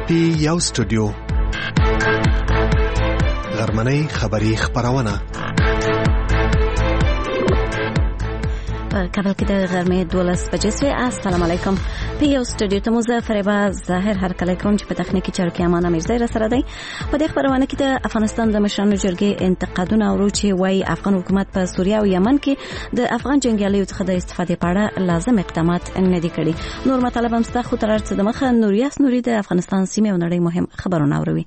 یو سټوډیو غرمنۍ خبری خبرونه کابل کې د غرمې 12 بجې سوی. السلام علیکم. په یو سټوډیو ته مظفربا ظاهر هر کله کوم چې په تخنیکی چارو کې امانه میرزا را سره دی. په دې خبرونه کې د افغانستان د مشرانو جرګې انتقادونه اورو چې وايي افغان حکومت په سوریه او یمن کې د افغان جنگیالیو څخه د استفادې په اړه لازم اقدامات نه دي کړي. نور مطالب هم ستاسو تر څو د مخه نوریاس نوري د افغانستان سیمه او نړۍ مهم خبرونه اوروي.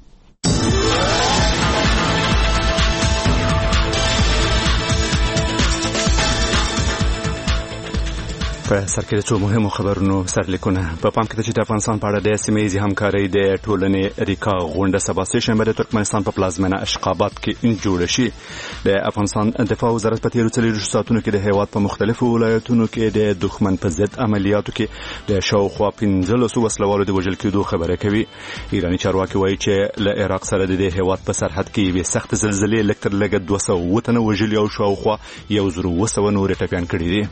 په سر کې د څو مهمو خبرونو سرلیکونه په پام کې چې د افغانستان په اړه د سیمه‌ییزې همکارۍ د ټولنې ریکا غونډه سبا سه شنبه د ترکمنستان په پلازمینه اشخاباد کې جوړه شي. د افغانستان دفاع وزارت په تیرو 40 ساعتونو کې د هیواد په مختلفو ولایتونو کې د دښمن په ضد عملیاتو کې د شاوخوا 15 وسلوالو د وژل کېدو خبره کوي. ایرانی چارواکي وایي چې له عراق سره د هیواد په سرحد کې یوه سخت زلزلې لکتر لګ 200 وطن وژل او شاوخوا 1,200 نور ټپيان کړي دي.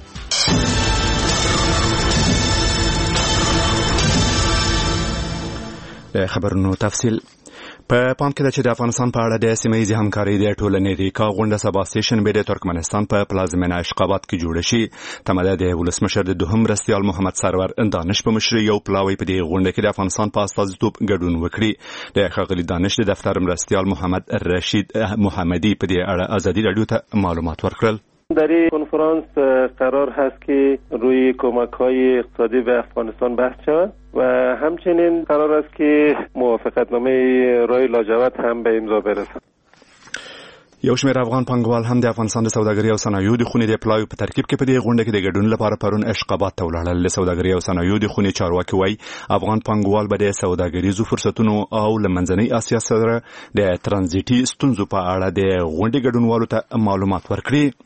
خبرونو تفصیل په پام کې ده چې د افغانستان په اړه د سیمه‌ییزې همکارۍ د ټولنې ریکا غونډه سبا سه شنبه د ترکمنستان په پلازمینه اشخاباد کې جوړه شي. تماده د ولسمشر د دوهم مرستیال محمد سرور دانش په مشرۍ یو پلاوی په دې غونډه کې د افغانستان په استازیتوب ګډون وکړي. د ښاغلي دانش د دفتر مرستیال محمد رشید محمدی په دې اړه ازادي رادیو ته معلومات ورکړل. در این کنفرانس قرار هست که روی کمک‌های اقتصادی به افغانستان بحث شود و همچنین قرار است که موافقتنامه رای لاجورد هم به امضا برسد. یو شمېر افغان پانګوال هم د افغانستان د سوداګرۍ او صنایعو د خونې د پلاوی په ترکیب کې په دې غونډه کې د ګډون لپاره پرون اشخاباد ته ولاړل. د سوداګرۍ او صنایعو د خونې چارواکي وایي افغان پانګوال به د سوداګریزو فرصتونو او لمنځنۍ اسیا سره د ترانزیټي ستونزو په اړه د غونډې ګډونوالو ته معلومات ورکړي.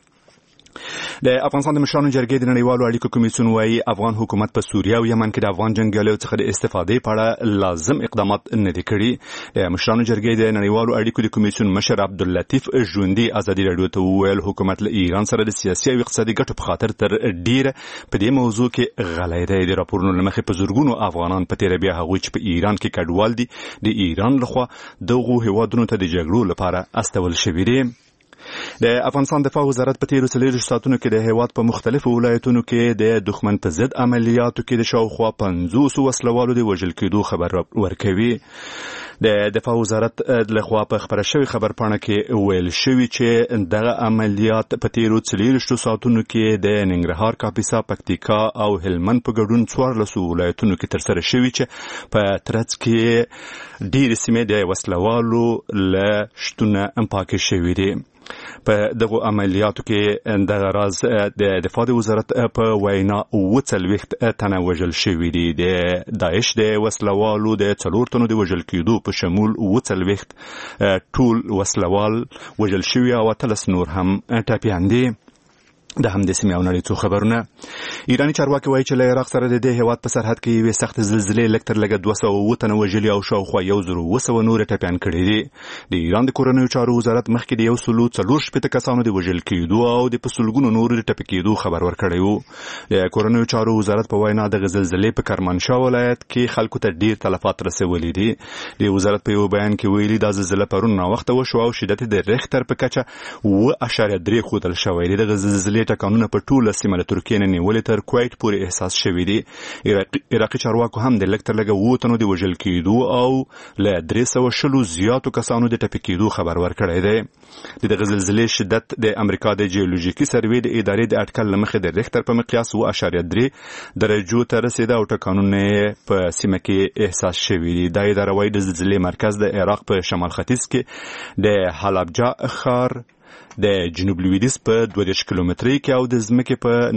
د افغانستان د مشرانو جرګې د نړیوالو اړیکو کمیسیون وايي افغان حکومت په سوریه او یمن کې د افغان جنگیالیو څخه د استفادې په اړه لازم اقدامات نه دي کړي. د مشرانو جرګې د نړیوالو اړیکو د کمیسیون مشر عبداللطیف ژوندي ازادي رادیو ته وویل حکومت له ایران سره د سیاسي او اقتصادي ګټو په خاطر تر ډیره په دې موضوع کې غلی دی. د راپورونو له مخې په زورګونو افغانان په تیر بیا هغوی چې په ایران کې کډوال دي د ایران لخوا دغه هیوادونو ته د جګړو لپاره استول شوي دي. د افغانستان دفاع وزارت په تیرو 40 ساعتونو کې د هیواد په مختلفو ولایتونو کې د دښمن په ضد عملیاتو کې د شاوخوا 15 وسلوالو د وژل کېدو خبر ورکوي. د دفاع وزارت لخوا په خبره شوی خبر پاڼه کې ویل شوی چې دغه عملیات په تیرو 40 ساعتونو کې د ننګرهار، کاپیسا، پکتیکا او هلمند په ګډون 14 ولایتونو کې ترسره شوی چې په ترڅ کې ډېر سیمې د وسلوالو له شتونه پاکې شوی دي. په دغه عملیاتو کې د راز د دفاع وزارت په وینا 40 تنه وژل شوي دي. د داعش د وسلوالو د 4 تنو د وژل کېدو په شمول 40 ټول وسلوال وژل شوي او 13 نور هم ټپيان دي. د هم د سیمې او نړۍ څو خبرونه. ایرانی چارواکي وایي چې له عراق سره د هیواد په سرحد کې یوه سخت زلزلې لکتر لګ 200 تنه وژلي او شاوخوا 1,200 نور ټپيان کړي دي. د ایران د کورنیو چارو وزارت مخکې د 140 کسانو د وژل کېدو او د پسلګونو نور د ټپي کېدو خبر ورکړی وو. د کورنیو چارو وزارت په وینا د زلزلې په کرمانشاه ولایت کې خلکو ته ډیر تلفات رسولي دي. د وزارت په یو بیان کې ویلي دا زلزلې پرون نا وخت وشو او شدت د ریختر په کچه 0.3 ښودل شوی دی. د زلزلې ټکانونه په ټوله سیمه له ترکیې نه نیولې تر کویت پورې احساس شوي دي. عراقي چارواکو هم د لکتر لګ 7 تنو د وژل کېدو او له 300 زیاتو کسانو د ټپي کېدو خبر ورکړی دی. د زلزلې شدت د امریکا د جیولوژیکي سروې د ادارې د اټکل لمخې د ریختر په مقیاس 0.3 درجو ته رسیده او ټکانونه په سیمه کې احساس شوي دي. دا اداره وايي د زلزلې مرکز د عراق په شمال ختیځ کې د حلبجه ښار د جنوب لویدیځ په 22 کیلومترۍ کې او د ځمکې په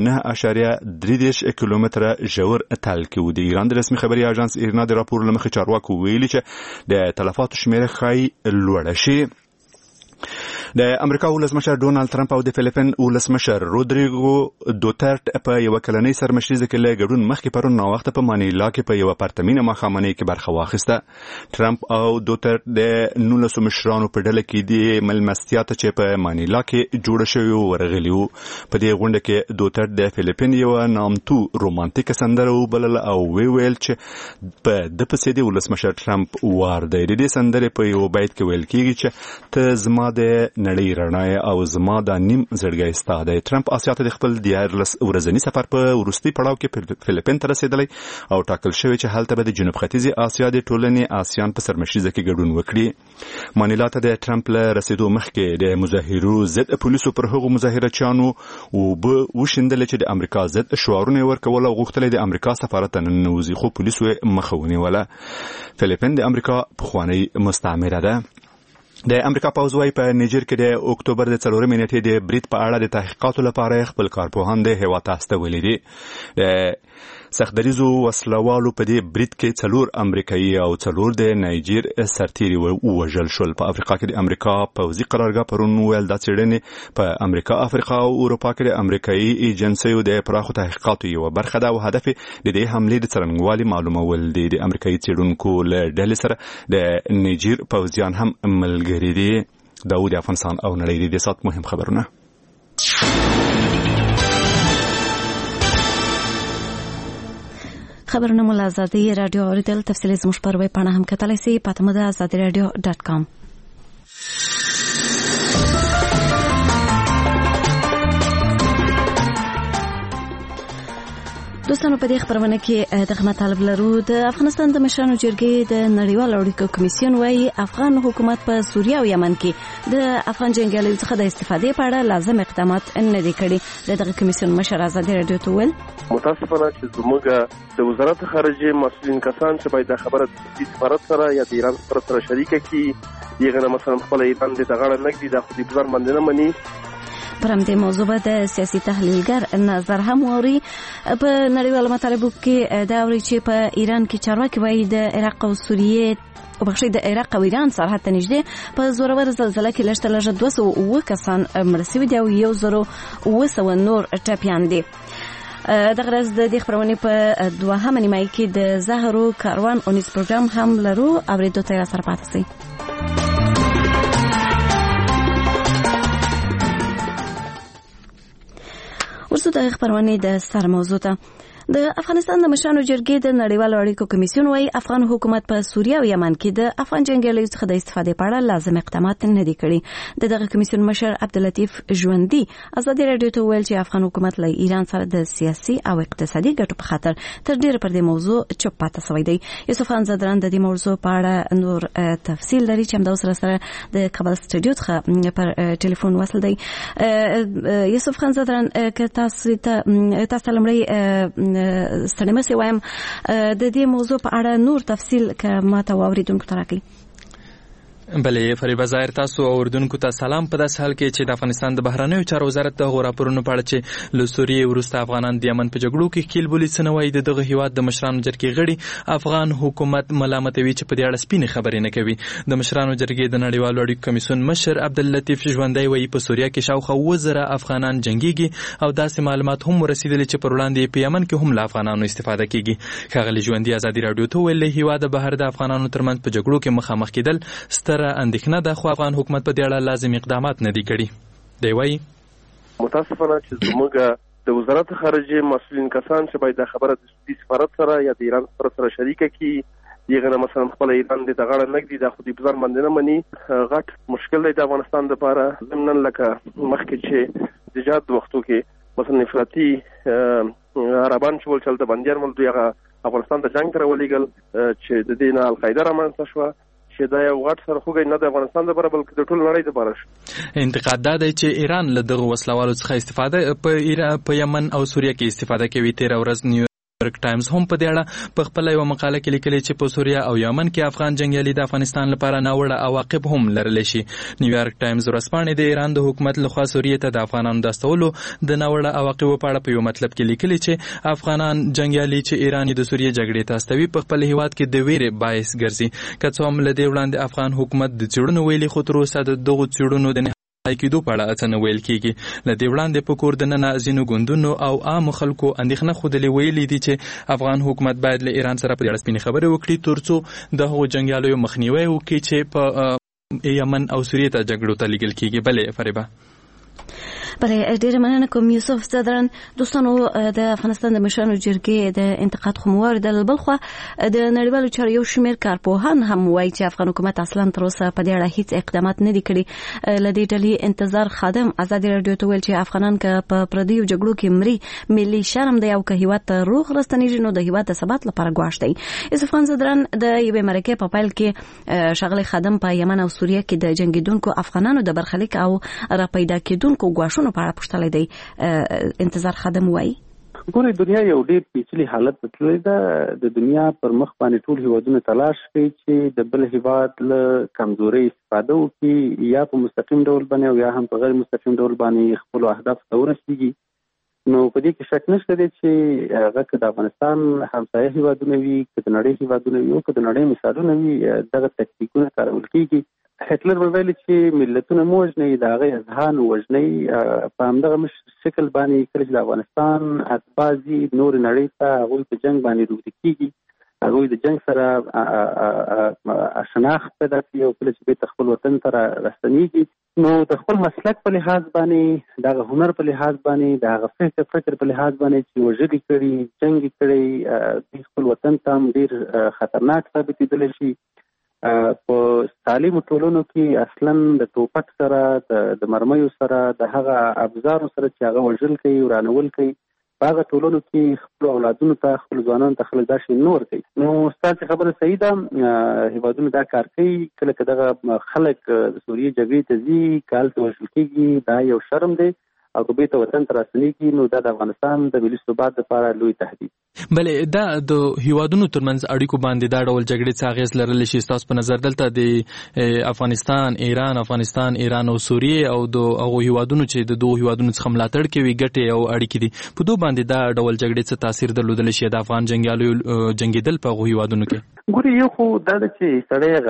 9.3 کیلومتره ژور تل کې و. د ایران د رسمي خبري اژانس ایرنا د راپور له مخې چارواکو ویلي چې د تلفاتو شمیره ښایي لوړه شي. د امریکا ولسمشر ډونالد ترامپ او د فلیپین ولسمشر رودریګو دوترټ په یو کلنۍ سرمشریزه کې له ګډون مخکې پرون ناوخته په مانیلا کې په یو پرتمینه مخامنۍ کې برخه واخیسته. ترامپ او دوترټ د 19 مشرانو په ډله کې د ملمستیا ته چې په مانیلا کې جوړ شوی ورغلی وو. په دې غونډه کې دوترټ د فلیپین یو نامتو رومانتیک سندره وبلل او ویل چې په د پسې د ولسمشر ترامپ وار دی. د دې سندره په یو بیت کې ویل کیږي چې ته زما د نړۍ رڼا او زما د نیم زړګی ستا دی. ترامپ آسیا ته د خپل 14 ورځنی سفر په وروستي پړاو کې فلیپین ته رسیدلی او ټاکل شوی چې هلته به د جنوب ختیځي آسیا د ټولنې آسیان په سرمشریزه کې ګډون وکړي. مانیلا ته د ترامپ له رسیدو مخکې د مظاهرو ضد پولیسو پر هغو مظاهرچیانو وشندل چې د امریکا ضد شعارونه ورکول او غوښتل د امریکا سفارت ته ننوځي، خو پولیسو مخه ونیوله. فلیپین د امریکا پخوانی مستعمره ده. د امریکا پوځ وايي په نیجر کې د اکتوبر د 4 نیټې د برید په اړه د تحقیقاتو لپاره خپل کارپوهان د هیواد ته استولي دي. د سختدریزو وسلوالو په دې برید کې 4 امریکایي او 4 د نایجر سرتیري ووژل شول. په افریقا کې د امریکا پوځي قرارګاه پرون ویل دا څېړنې په امریکا، افریقا او اروپا کې د امریکایي ایجنسیو د پراخو تحقیقاتو یو برخه ده او هدف د دې حملې د څرنګوالي معلومول دي. د امریکایي څېړونکو له ډلې سره د نیجر پوځیان هم ملګري دي. داود افغانستان او نړۍ د سات مهم خبرونه. خبرونه مو له ازادي رادیو اوریدل. تفصیلي زموږ په ویب پاڼه هم کتلی سئ، پته مو ده azadiradio.com. دوستانو په دې خبرونه کې د خدمت طلب لرو. د افغانستان د مشرانو جرګې د نړیوال اړیکو کمیسیون وايي افغان حکومت په سوریه او یمن کې د افغان جنګیالیو څخه د استفادې په اړه لازم اقدامات نه دي کړي. دغه کمیسیون مشر ازادي رادیو ته ویل متاسفانه چې زموږ د وزارت خارجه مسؤلین کسان چې باید خبره د سفارت سره یا د ایران سره شریکه کړي یغه مثلا خپل ایران د تغاړه نګدي د خپل ځان باندې نه مني. پر همدې موضوع به د سیاسي تحلیلګر نظر هم ووري. په نړیوالو مطالبو کې دا اوري چې په ایران کې چارواکي وایي د عراق او سوریې د عراق او ایران سرحد ته نږدې په زورور زلزله کې لږ تر لږه 200 کسان مړه شوي دي او 1900 نور ټپیان دي. دغه ورځ د دې خبرونې په 2 نیمایي کې د زهرو کاروان اونیز پروګرام هم لرو. اوریدو ته سره پاتې سئ. ورسو د خبرونې د سر موضوع ته. د افغانستان د مشرانو جرګې د نړیوالو اړیکو کمیسیون وايي افغان حکومت په سوریه او یمن کې د افغان جنګیالیو څخه د استفادې په اړه لازم اقدامات نه دي کړي. دغه کمیسیون مشر عبداللطیف ژوندي ازادي رادیو ته ویل چې افغان حکومت له ایران سره د سیاسي او اقتصادي ګټو په خاطر تر ډیره پر دې موضوع چوپ پاتې شوی دی. یوسف خان زدران د دې موضوع په اړه نور تفصیل لري چې همدا سره د کابل سټوډیو څخه پر ټلیفون وصل دی. یوسف خان زدران که تاسو لمړی ستړي مې وایم د دې موضوع په اړه نور تفصیل که ما ته واوریدونکو ته راکړئ. بلې فریبه ظاهر تاسو اوردونکو ته سلام. په داسې حال کې چې د افغانستان د بهرنیو چارو وزارت د راپورونو په اړه چې له سوریې وروسته افغانان د یمن په جګړو کې ښکیل بولي څه نه وایي. دغه هیواد د مشرانو جرګې غړي افغان حکومت ملامتوي چې په دې اړه سپینې خبرې نه کوي. د مشرانو جرګې د نړیوالو اړیکو کمیسیون مشر عبداللطیف ژوندی وایي په سوریه کې شاوخوا 1000 افغانان جنګیږي او داسې معلومات هم ورسېدلي چې پر وړاندې په یمن کې هم له افغانانو استفاده کیږي. ښاغلي ژوندي ازادي رادیو ته ویل له هیواد بهر د افغانانو ترمنځ په جګړو کې مخامخ کېدل ستره اندېښنه ده، خو افغان حکومت په دې اړه لازم اقدامات نه دي کړي. دی وایي متاسفانه چې زموږ د وزارت خارجه مسؤلین کسان چې باید خبره د سفارت سره یا د ایران سره شریکه کړي یغه مثلا خپل ایران د تغاړه نګدي د خپل ځان باندې نه مني. غټ مشکل دی د افغانستان لپاره. زمنن لکه مخکې چې د جهاد وختو کې مثلا افراطي عربان چې ول چلته بنديان ول دوی افغانستان ته جنگ تر ولېګل چې د دې نه القاعده رامنځته شوه چې دا یو غټ سره خوګي نه د افغانستان لپاره بلکې د ټول نړۍ لپاره شو. انتقاد دا دی چې ایران له دغه وسلوالو څخه استفاده په یمن او سوریه کې استفاده کوي. 13 ورځ نیویارک ټایمز هم په دې اړه په خپل یو مقاله کې لیکلي چې په سوریه او یمن کې افغان جنگیالي د افغانستان لپاره ناوړه عواقب هم لرلی شي. نیویارک ټایمز ورځپاڼې د ایران د حکومت لخوا سوریه ته د افغانانو د استولو د ناوړه عواقبو په اړه په یو مطلب کې لیکلي چې افغانان جنگیالي چې ایران د سوریه جګړې ته استوي په خپل هیواد کې د ویرې باعث ګرځي. که څه هم له دې وړاندې افغان حکومت د څېړنو ویلي، خو تر اوسه د دغو څېړنو د کېدو په اړه څه نه ویل کېږي. له دې وړاندې په کور دننه ځینو ګوندونو او عامو خلکو اندېښنه ښودلې ویلي دي چې افغان حکومت باید له ایران سره په دې اړه سپینې خبرې وکړي ترڅو د هغو جنګیالیو مخنیوی وکړي چې په یمن او سوریې ته جګړو ته لیږل کېږي. بلې فریبه بله ډیره مننه کوم یوسف صدران. دوستانو د افغانستان د مشرانو جرګې د انتقاد خموار د بلخوا د نړیوالو چارو یو شمېر کارپوهان هم وایي چې افغان حکومت اصلا تر اوسه په دې اړه هیڅ اقدامات نه دي کړي. له دې ډلې انتظار خادم ازادي رادیو ته ویل چې افغانان که په پردیو جګړو کې مري ملي شرم دی او که هیواد ته روغ راستنیږي نو د هیواد د ثبات لپاره ګواښ دی. یوسف خان صدران د یوې مرکې په پیل کې ښاغلی خادم په یمن او سوریه کې د جنګیدونکو افغانانو د برخلیک او را پیدا کېدونکو ګواښونو په اړه پوښتلی دی. انتظار خادم وایي ګورې دنیا یو ډېر پیچلي حالت تللی ده. د دنیا پر مخ باندې ټول هیوادونه تلاش کوي چې د بل هیواد له کمزورۍ استفاده وکړي، یا په مستقیم ډول باندې او یا هم په غیر مستقیم ډول باندې خپلو اهدافو ته ورسېږي. نو په دې کې شک نشته دی چې هغه که د افغانستان همسایه هیوادونه وي، که د نړۍ هیوادونه وي او که د نړۍ مثالونه وي، دغه تکتیکونه کارول کېږي. هټلر ویل چې ملتونه مو وژني، د هغې اذهان وژني. په همدغه شکل باندې کله چې د افغانستان اتباع نور نړۍ ته هغوی په جنګ باندې روږدي کېږي، هغوی د جنګ سره شناخت پیدا کوي او کله چې بیرته خپل وطن ته راستنېږي نو د خپل مسلک په لحاظ باندې، دغه هنر په لحاظ باندې، د هغه فکر په لحاظ باندې چې وژلي کړي، جنګ یې کړی، خپل وطن ته هم ډېر خطرناک ثابتېدلی شي. په تعلیمو ټولنو کې اصلا د ټوپک سره، د مرمیو سره، د هغه ابزارو سره چې هغه وژل کوي، ورانول کوي، په هغه ټولنو کې خپل اولادونو ته، خپل ځوانانو ته خلک دا شی نه ورکوي. نو ستاسې خبره صحیح ده، هیوادونه دا کار کوي. کله که دغه خلک د سوریې جګړې ته ځي، که هلته وژل کېږي، دا یو شرم دی او که بیرته وطن ته راستنېږي نو دا د افغانستان د ملي ثبات لپاره لوی تهدید. بلې دا د هیوادونو ترمنځ اړیکو باندې دا ډول جګړې څه اغېز لرلی شي ستاسو په نظر؟ دلته د افغانستان، ایران او سوریې او د هغو هیوادونو چې د دوه هیوادونو څخه ملاتړ کوي ګټې او اړیکې دي، په دوی باندې دا ډول جګړې څه تاثیر درلودلی شي د افغان جنګیالیو جنګېدل په هغو هیوادونو کې؟ ګورې یو خو دا ده چې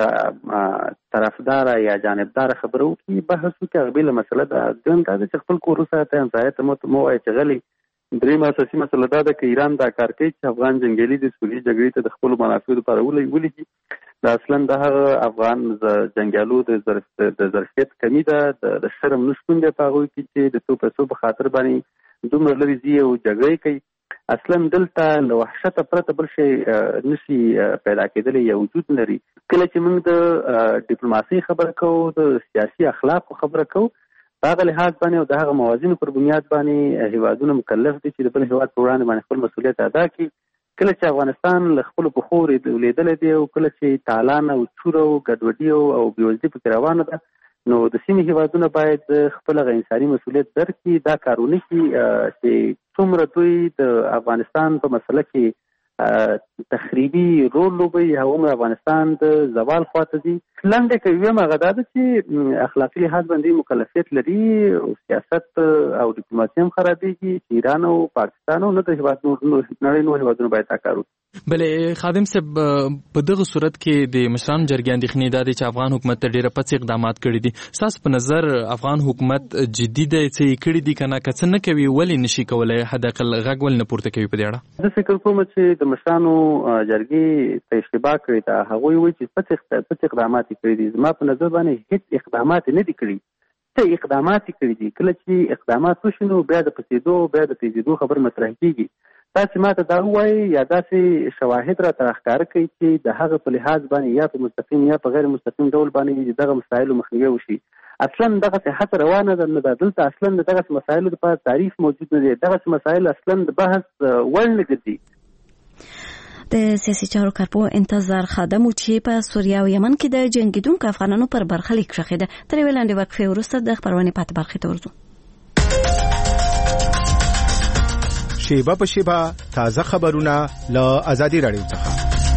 سړی طرفداره یا جانبداره خبره وکړي، بحث وکړي، هغه بېله مسله ده. دویم دا ده چې خپل کور وساته، همسایه ته مو وایي چې غلي. درېیمه اساسي مسله دا ده که ایران دا کار کوي چې افغان جنګیالي د سوریې جګړې ته د خپلو منافعو لپاره ولیږي، دا اصلا د هغه افغان جنګیالو د ظرفیت کمی ده، د شرم نشتون دی په هغوی کې چې د څو پیسو په خاطر باندې دومره لرې ځي او جګړې کوي. اصلا دلته له وحشته پرته بل شی نشي پیدا کېدلی یا وجود لري. کله چې موږ د ډیپلوماسۍ خبره کوو، د سیاسي اخلاقو خبره کوو، په هغه لحاظ باندې او د هغه موازینو پر بنیاد باندې هیوادونه مکلف دي چې د بل هیواد په وړاندې باندې خپل مسؤلیت ادا کړي. کله چې افغانستان له خپلو پښو لیدلی دی او کله چې تالان او چور او ګډوډي او بېوزلي پکې روانه ده، نو د سیمې هیوادونه باید خپل هغه انساني مسؤلیت درکړي، دا کار ونه کړي چې څومره دوی د افغانستان په مسله کې تخریبي رول لوبوي، هغومره افغانستان د زوال خواته ځي. لنډه که ویم هغه دا ده چې اخلاقي لحاظ باندې مکلفیت لري او سیاست او ډیپلوماسي هم خرابېږي چې ایران او پاکستان او نه د نړۍ نور هیوادونه باید دا کار وکړي. بلې خادم صاحب، په دغه صورت کې د مشرانو جرګې اندېښنې دا دي چې افغان حکومت ته ډېره پڅ اقدامات کړي دي. ستاسو په نظر افغان حکومت جدي دی چې یې کړي دي که نه؟ که څه نه کوي ولې نشي کولی؟ حداقل غږ ولې نه پورته کوي په دې اړه؟ زه فکر کوم چې د مشرانو جرګې ته اشتباه کړې ده. هغوی وایي چې پڅ اقدامات یې کړي دي. زما په نظر باندې هېڅ اقدامات نه دي کړي. څه اقدامات یې کړي دي؟ کله چې اقدامات وشي نو بیا د پڅېدو، بیا د تېزېدو خبر مطرح کېږي. تاسې ما ته دا ووایي یا داسې شواهد راته ښکاره کوي چې د هغه په لحاظ باندې یا په مستقیم یا په غیر مستقیم ډول باندې دغه مسایلو مخنیوی وشي. اصلا دغسې هڅه روانه ده نه ده. دلته اصلا د دغسې مسایلو لپاره تعریف موجود نه دی. دغسې مسایل اصلا د بحث وړ نه ګرځي. د سیاسي چارو کارپوه انتظار خادم چې په سوریه او یمن کې د جنګیدونکو افغانانو پر برخلیک ښخېده. تر یوې لنډې وقفې وروسته د خپرونې پاتې برخې ته ورځو. شیبه په شیبه تازه خبرونه له ازادي رادیو څخه.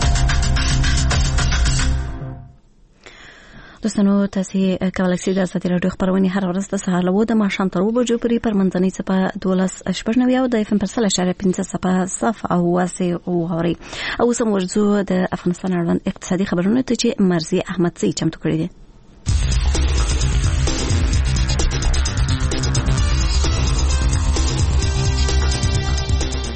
دوستانو تاسې کولی شئ د ازادي راډیو خپرونې هر ورځ د سهار له 9 د ماښام تر 2 بجو پورې پر منځنۍ څپه 12.90 او د FM پر 100.5 څپه صف او واسع واورئ. او اوس هم ورځو د افغانستان اړوند اقتصادي خبرونه ته چې مرزي احمدزی چمتو کړي دي.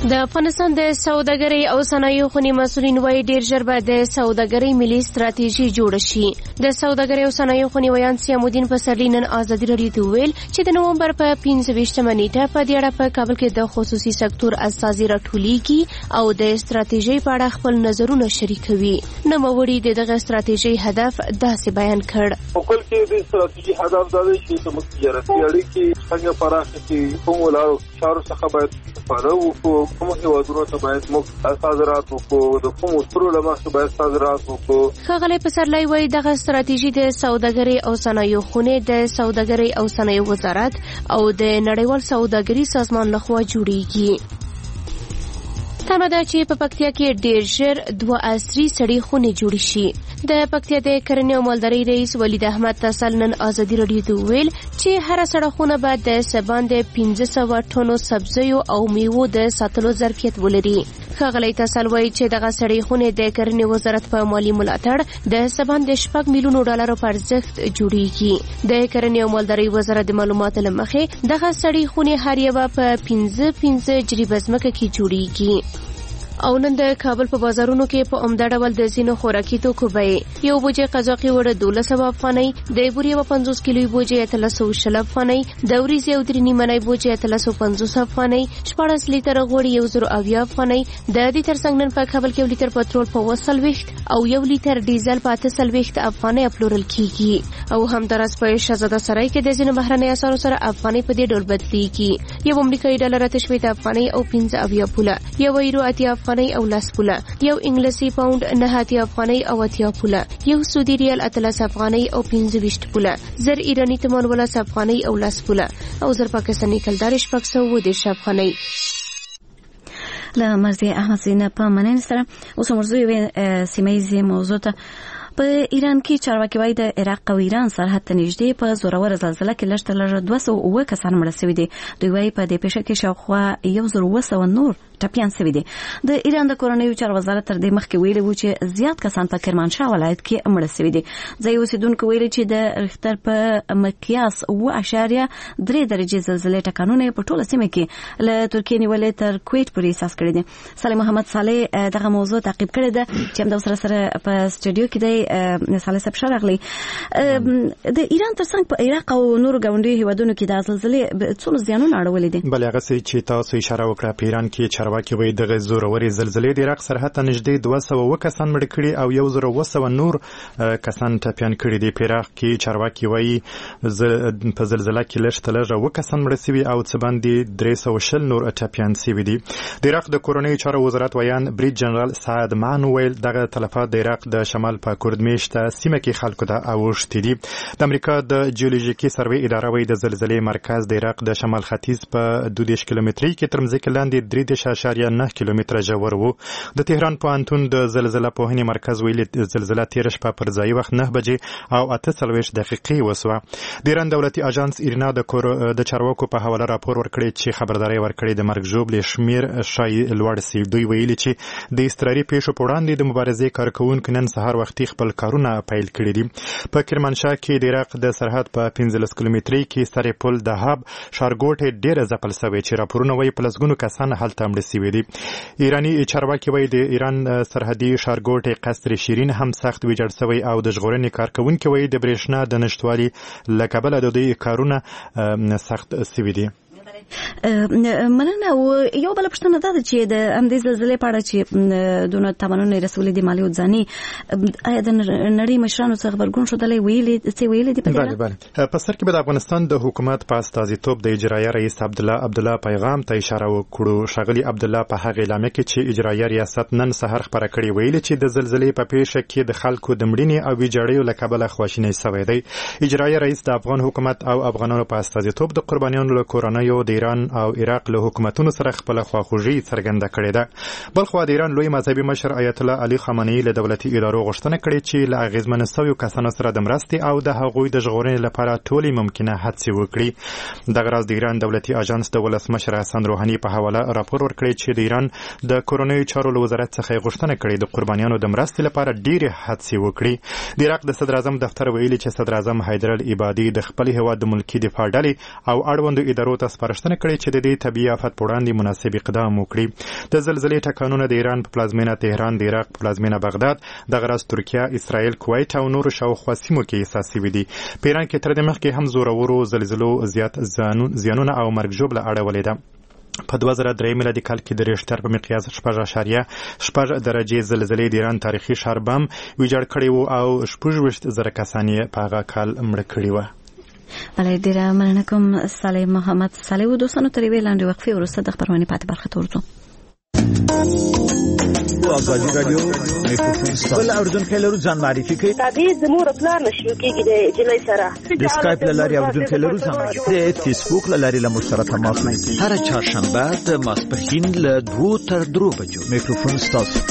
د افغانستان د سوداګرۍ او صنایعو خونې مسؤلین وایي ډیر ژر به د سوداګرۍ ملي ستراتیژي جوړه شي. د سوداګرۍ او صنایعو خونې ویان سیامالدین پسرلي نن ازادي راډیو ته وویل چې د نومبر په 15مه نیټه په دې اړه په کابل کې د خصوصي سکتور استازي راټولیږي او د ستراتیژۍ په اړه خپل نظرونه شریکوي. نوموړي د دغه ستراتیژۍ هدف داسې بیان کړ. په کل کې د ستراتیژي هدف دا دی چې د تجارتي اړیکې څنګه پراخې شي، کومو لارو چارو څخه باید استفاده وکړو، کومو هیوادونو ته باید موږ صادرات وکړو، د کومو سرو له مخې باید صادرات وکړو. ښاغلی پسرلی وایي دغه ستراتیژي د سوداګرۍ او صنایعو خونې، د سوداګرۍ او صنایعو وزارت او د نړیوال سوداګري سازمان لخوا جوړیږي. تمه ده چې په پکتیا کې ډیر ژر 2 عصري سړې خونې جوړې شي. د پکتیا د کرنې او مالدارۍ رئیس ولید احمد تسل نن ازادي راډیو ته وویل چې هر سړه خونه باید د سبان د 1500 ټنو سبزیو او میوو د ساتلو ظرفیت ولري. ښاغلی تسل وایي چې دغه سړې خونې د کرنې وزارت په مالی ملاتړ د سبان د 4 میلیونو ډالرو په ارزښت جوړیږي. د کرنې او مالدارۍ وزارت د معلوماتو له مخې دغه سړې خونې هر یوه په 15 جریبه ځمکه کې جوړیږي. او نن د کابل په بازارونو کې په عمده ډول د ځینو خوراکي توکو بیې، یو بوجۍ قزاقي وړه 1200 افغانۍ، د بورې 50 کیلوي بوجۍ 320 افغانۍ، د وریځې او درې نیمنۍ بوجۍ 350 افغانۍ، 14 لیتره غوړي 1080 افغانۍ. د دې ترڅنګ نن په کابل کې 1 لیتر پټرول په 40 او 1 لیتر ډیزل په 48 افغانۍ پلورل کیږي. او همدارس په شهزاده سرای کې د ځینو بهرنۍ اسعارو سره افغانۍ په دې ډول بدلیږي. یو امریکایي ډالر 8 افغانۍ او 15 پوله، یو یورو 8 افغانۍ او 10 پوله، یو انګلیسي پاوند 9 افغانۍ او 80 پوله، یو سعودي ریال 13 افغانۍ او 25 پوله، زر ایرانی تمان 10 افغانۍ او 10 پوله، او زر پاکستاني کلدار 610 افغانۍ. له مرزي احمد زینب په مننه سره اوس موضوع سیمه موضوع ته په ایران کې چارواکي وایي د عراق او ایران سرحد ته نږدې په زوروره زلزله کې لږ تر لږه 209 کسان مړه شوي دي. دوی وایي په دې پیښه کې شاوخوا 1200 نور ټپیان شوي دي. د ایران د کورنیو چارو وزارت تر دې مخکې ویلي و چې زیات کسان په کرمانشاه ولایت کې مړه شوي دي. ځایي اوسیدونکو ویلي چې د ریختر په مقیاس 7.3 درجې زلزلې ټکانونه په ټوله سیمه کې له ترکیې نیولې تر کویت پورې احساس کړي دي. صالح محمد صالح دغه موضوع تعقیب کړی ده چې هم د سره په سټوډیو کې دی. صالح صاحب شرغلی د ایران ترڅنګ په عراق او نورو ګاونډي هیوادونو کې د زلزلې څو زیانونه اړولې دي. بل هغه چې تاسو اشاره وکړه په ایران کې چارواکي وایي د زوروري زلزلې د عراق سرحد ته نږدې 200 کسان مړ کړي او 1200 نور کسان ټپیان کړي دي. په عراق کې چارواکي وایي په زلزلې کې لږ تر لږه کسان مړ شوي او څه باندې 320 نور ټپیان شوي دي. د عراق د کورنیو چارو وزارت ویان بریج جنرال سعد مانویل دغه تلفات د عراق د شمال په کردمیشت سیمه کې خلکو ته اوښتي دي. د امریکا د جیولوژیکي سروې اداره وایي د زلزلې مرکز د عراق د شمال ختیځ په 12 کیلومتري کې تر ځمکې لاندې 3.9 کیلومتره ژور و. د تهران پوهنتون د زلزلې پوهنې مرکز ویلي زلزلې تیر شپه پر ځای وخت 9 بجې او 48 دقیقې وسوه. د ایران دولتي اژانس ایرنا د چارواکو په حواله راپور ورکړی چې خبرداري ورکړي د مرګ ژوبلې شمیر شای لوړ سي. دوی ویلي چې د استراري پیښو په وړاندې د مبارزې کارکونکو نن سهار وختي خپل کارونه پیل کړي دي. په کرمانشاه کې د عراق د سرحد په 15 کیلومتري کې سره پل د هاب شارګوټ ډیر ځپل شوی چې راپورونه وایي په لسګونو کسان هلته مړه شوي دي. ایرانی چارواکي وایي د ایران سرحدي شارګوټ قصر شیرین هم سخت ویجاړ شوی او د ژغورنې کارکونکو وایي د برېښنا د نشټوالي لکبل د دوی کارونه سخت شوي دي. مننه. او یو بل پښتنه ده چې د همدې زلزلې په اړه چې دونه تمنونه رسولې دي مالی او ځاني آیا د نړۍ مشرانو څخه خبرګون شودلې ویلي دي په بله په سر کې به د افغانستان د حکومت په استازیتوب د اجرایه رئیس عبدالله پیغام ته اشاره وکړو. ښاغلي عبدالله په هغه اعلامیه کې چې اجرایه ریاست نن سهار خبره کړې ویلي چې د زلزلې په پیښه کې د خلکو د مړینې او ویجاړیو له کبله خواشینی شوی دی. اجرایه رئیس د افغان حکومت او افغانانو په استازیتوب د قربانیانو له کورنیو د ایران او عراق له حکومتونو سره خپل خواخوږي څرګنده کړې ده. بلخو د ایران لوی مذهبي مشر آیت الله علي خامنه‌ای له دولتي ادارو غوښتنه کړې چې له اغیزمن شویو کسانو سره د مرستې او د هغوی د ژغورنې لپاره ټولې ممکنه هڅې وکړي. دغه راز د ایران دولتي اژانس د ولسمشر حسن روحاني په حواله راپور ورکړی چې د ایران د کورنیو چارو له وزارت څخه غوښتنه کړې د قربانیانو د مرستې لپاره ډېرې هڅې وکړي. د عراق د صدر اعظم دفتر ویلي چې صدر اعظم حیدر العبادي د خپل هیواد د ملکی دفاع ډلې او اړوندو ادارو ته سپارښتنه غوښتنه کړې چې د دې طبيعي آفت په وړاندې مناسب اقدام وکړي. د زلزلې ټکانونه د ایران په پلازمینه تهران، د عراق په پلازمینه بغداد، د غرض ترکیه، اسرائیل، کویت او نورو شاوخوا سیمو کې احساس شوي دي. په ایران کې تر دې مخکې هم زورورو زلزلو زیات زیانونه او مرګ ژوبله اړولې ده. په 2003 میلادي کال کې د ریشتر په مقیاس 6.6 درجې زلزلې د ایران تاریخي ښار بم ویجاړ کړی و او 26,000 کسان یې په هغه کال مړه کړي وو. بله ډیره مننه کوم صالح محمد صالح. و دوستانو تر یوې لاندې وقفې وروسته د خبرونې پاتې برخه ته ورځو. آزادی رادیو میکروفون بل اوردونکو لرو ځان معرفي کوي. تابع زموږ پلان نشو کېږي د جلای سره د اسکایپ لاري اوردونکو لرو ځان معرفي د فیسبوک لاري له مشترک تماس نیسي. هر چهارشنبه د ماسپښین له 2 تر 3 بجو میکروفون ستاسو.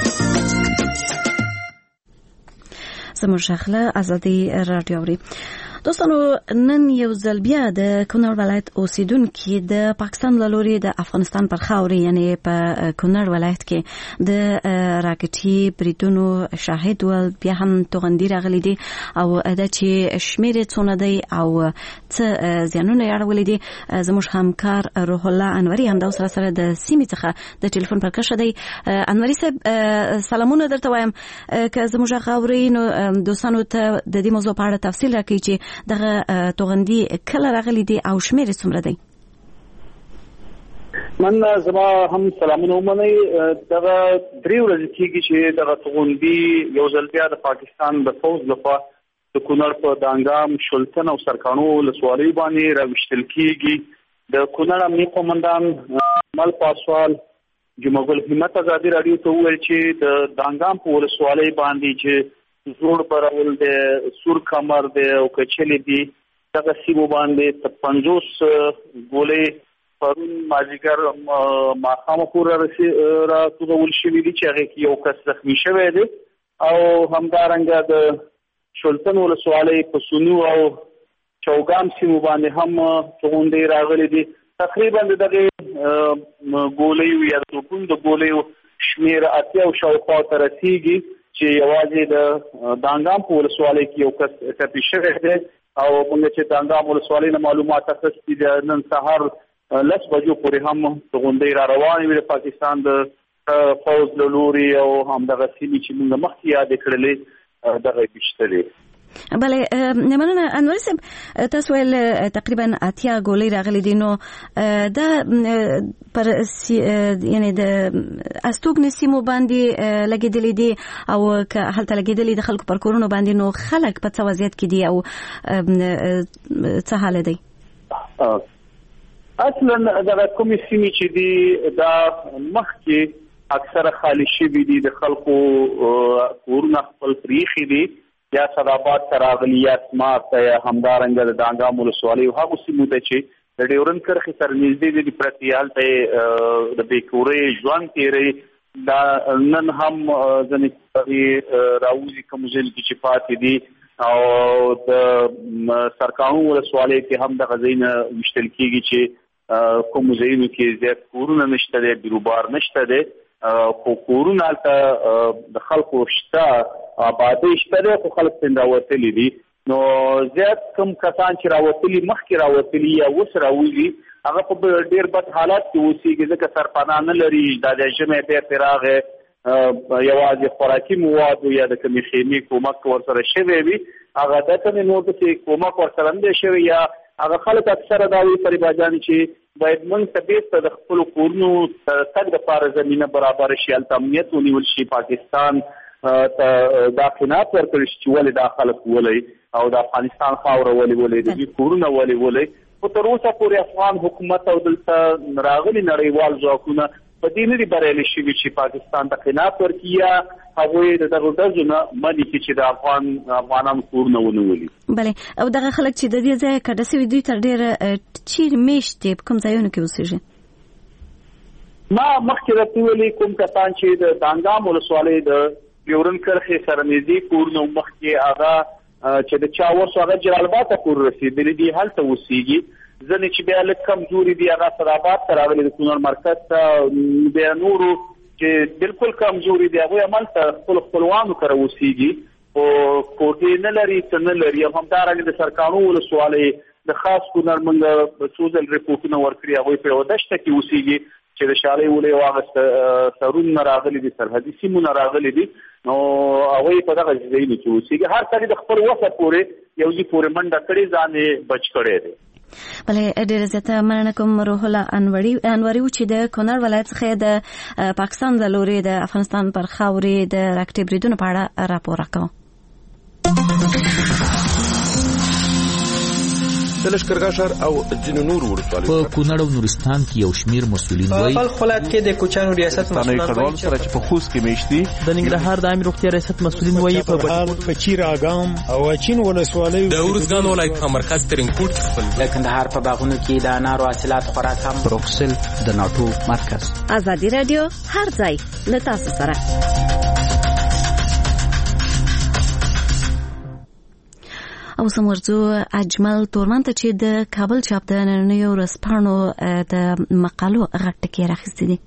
زموږ شخله آزادی رادیو اوري. دوستانو نن یو ځل بیا د کونړ ولایت اوسیدونکو د پاکستان له لوري د افغانستان پر خاورې یعنی په کونړ ولایت کې د راکټي بریدونو شاهد ول. بیا هم توغندي راغلي دي او د چې شمیر څونه دی او څه زیانونه یې اړولې دي. زموږ همکار روح الله انوري هم د سره د سیمې څخه د ټلیفون پر کښه دی. انوري صاحب سلامونه درته وایم. که زموږ خاورې نو دوستانو ته د دې موضوع په اړه تفصیل راکړي چې دغه توغندي کله راغلي دي او شمیر څومره دی. من زما هم سلامونه ومنئ. دغه 3 ورځې کېږي چې دغه توغندي یو ځل بیا د پاکستان د فوج لخوا د کونړ په دانګام، شلتن او سرکانو ولسوالۍ باندې راویشتل کېږي. د کونړ امنیه قومندان مل پاسوال جمعه ګل همت آزادي رادیو ته وویل چې د دانګام په ولسوالۍ باندې چې زوړ برول د سور کمر د او کچلې دي دغه سیمو باندې 50 ګولې پرون ماجیګر ماخامه پورې را توغول شوې دي چې هغه کې یو کس زخمی شوی دی او همدارنګه د شلتن ولسوالۍ په سونو او چوغام سیمو باندې هم توغندي راغلي دي. تقریبا دغه ګولې یا د ګولې شمیر اتیا او شاوخوا ته رسیږي چې یوازې د دانګام په ولسوالۍ کې یو کس ټپي شوی دی او موږ چې دانګام ولسوالۍ نه معلومات اخیستي د نن سهار 10 بجو پورې هم توغندي را روانې وي د پاکستان د فوج له لوري او هم دغه سیمې چې موږ مخکې یاد کړلې دغه بشتلې. بله مننه انور صاحب. تاسو ول تقریبا اتیا ګولې راغلي دي نو دا پر یعنی د استوګن سیمو باندې لګیدلې دي او که هلته لګیدلې د خلکو پر کورونو باندې نو خلک په څه وضعیت کې دي او څه حال دی؟ اصلا دا کومې سیمې چې دي دا مخکې اکثره خالی شوي دي د خلکو کورونه خپل پریخي دي یا صدابات تراغلی یا سمات یا همدارنګه د دانګام ولسوالۍ او هغه سیمو ته چې د ډیورن کرخي سره نږدې دي پرتیال ته د بیکورې ژوند تیرې دا نن هم ځنې راوځي کوم ځل چې پاتې دي او د سرکانو ولسوالۍ کې هم د غزین مشتل کېږي چې کوم ځایونو کې زیات کورونه نشته دي، بیروبار نشته دي خو کورونه هلته د خلکو شته آبادی شته دي خو خلک څنګه راوتلي دي. نو زیات کم کسان چې راوتلي مخکې راوتلي یا اوس راوځي هغه په ډېر بد حالات کې اوسېږي ځکه سرپناه نه لري. دا د ژمي بیا راغی یوازې خوراکي موادو یا د کومې خیمې کومک ورسره شوی وي هغه دته نو چې کومک ورسره نه شوی یا هغه خلک اکثره دا وی پریباجان چې باید موږ ته بیرته د خپل کورونو تګ لپاره زمینه برابر شي، هلته امنیت ونیول شي، پاکستان ته دا قناعت ورکړي چې ولې دا خلک ولې او د افغانستان خاوره ولې د دې کورونه ولې خو تر اوسه پورې افغان حکومت او دلته راغلي نړیوال ځواکونه په دې نه دي بریالي شوي چې پاکستان ته قناعت ورکړي یا هغوی د دغو ډزو نه مني چې د افغانانو کورونه ونیولي. بله او دغه خلک چې د دې ځای کډه سوي دوی تر ډېره چیرې میشتې په کوم ځایونو کې اوسېږي؟ ما مخکې راته ویلي کوم کسان چې د دانګام ولسوالۍ د ډیورن کرښې سره نږدې کورونه مخکې هغه چې د چا ورسو هغه جلال آباد ته کور رسېدلي دي هلته اوسېږي. ځنې چې بیا لږ کمزوري دي هغه سراباد ته راغلي د کونړ مرکز ته بیا نورو چې بالکل کمزوري دي هغوی هملته خپل خپلوانو کره اوسېږي خو کوټې نه لري څه نه لري. همدارنګه د سرکانو ولسوالۍ د خاص کونړ موږ څو ځل ریپورټونه ورکړي هغوی په یوه دشته کې اوسېږي چې د شالۍ ولې واغسته سرون نه راغلي دي سرحدي سیمو نه راغلي دي نو هغوی په دغه ځایونو کې اوسېږي هر سړي د خپل وسه پورې یو ځای پورې منډه کړې ځان یې بچ کړی دی. بله ډیره زیاته مننه کوم روح الله انوري چې د کونړ ولایت څخه د پاکستان د لوري د افغانستان پر خاورې د راکټي بریدونو په اړه راپور راکوم. د لښکرګاه ښار او ځینو نورو ولسوالیو په کونړ او نورستان کې یو شمیر مسؤلین وایي په خپل ولایت کې د کوچانو ریاست مسؤلین وایي چې په خوست کې میشتي د ننګرهار د عامه روغتیا ریاست مسؤلین وایي په چیر اګام او چین ولسوالیو د ورزګان ولایت مرکز ترنګپورت خپل د کندهار په باغونو کې د انارو حاصلات خوراک هم بروکسل د ناتو مرکز. ازادي رادیو هر ځای له تاسو سره. او سمورځو اجمل تورمان ته چې د کابل چاپ د نننیو ورځپاڼو د مقالو غټ کې راخستې دي.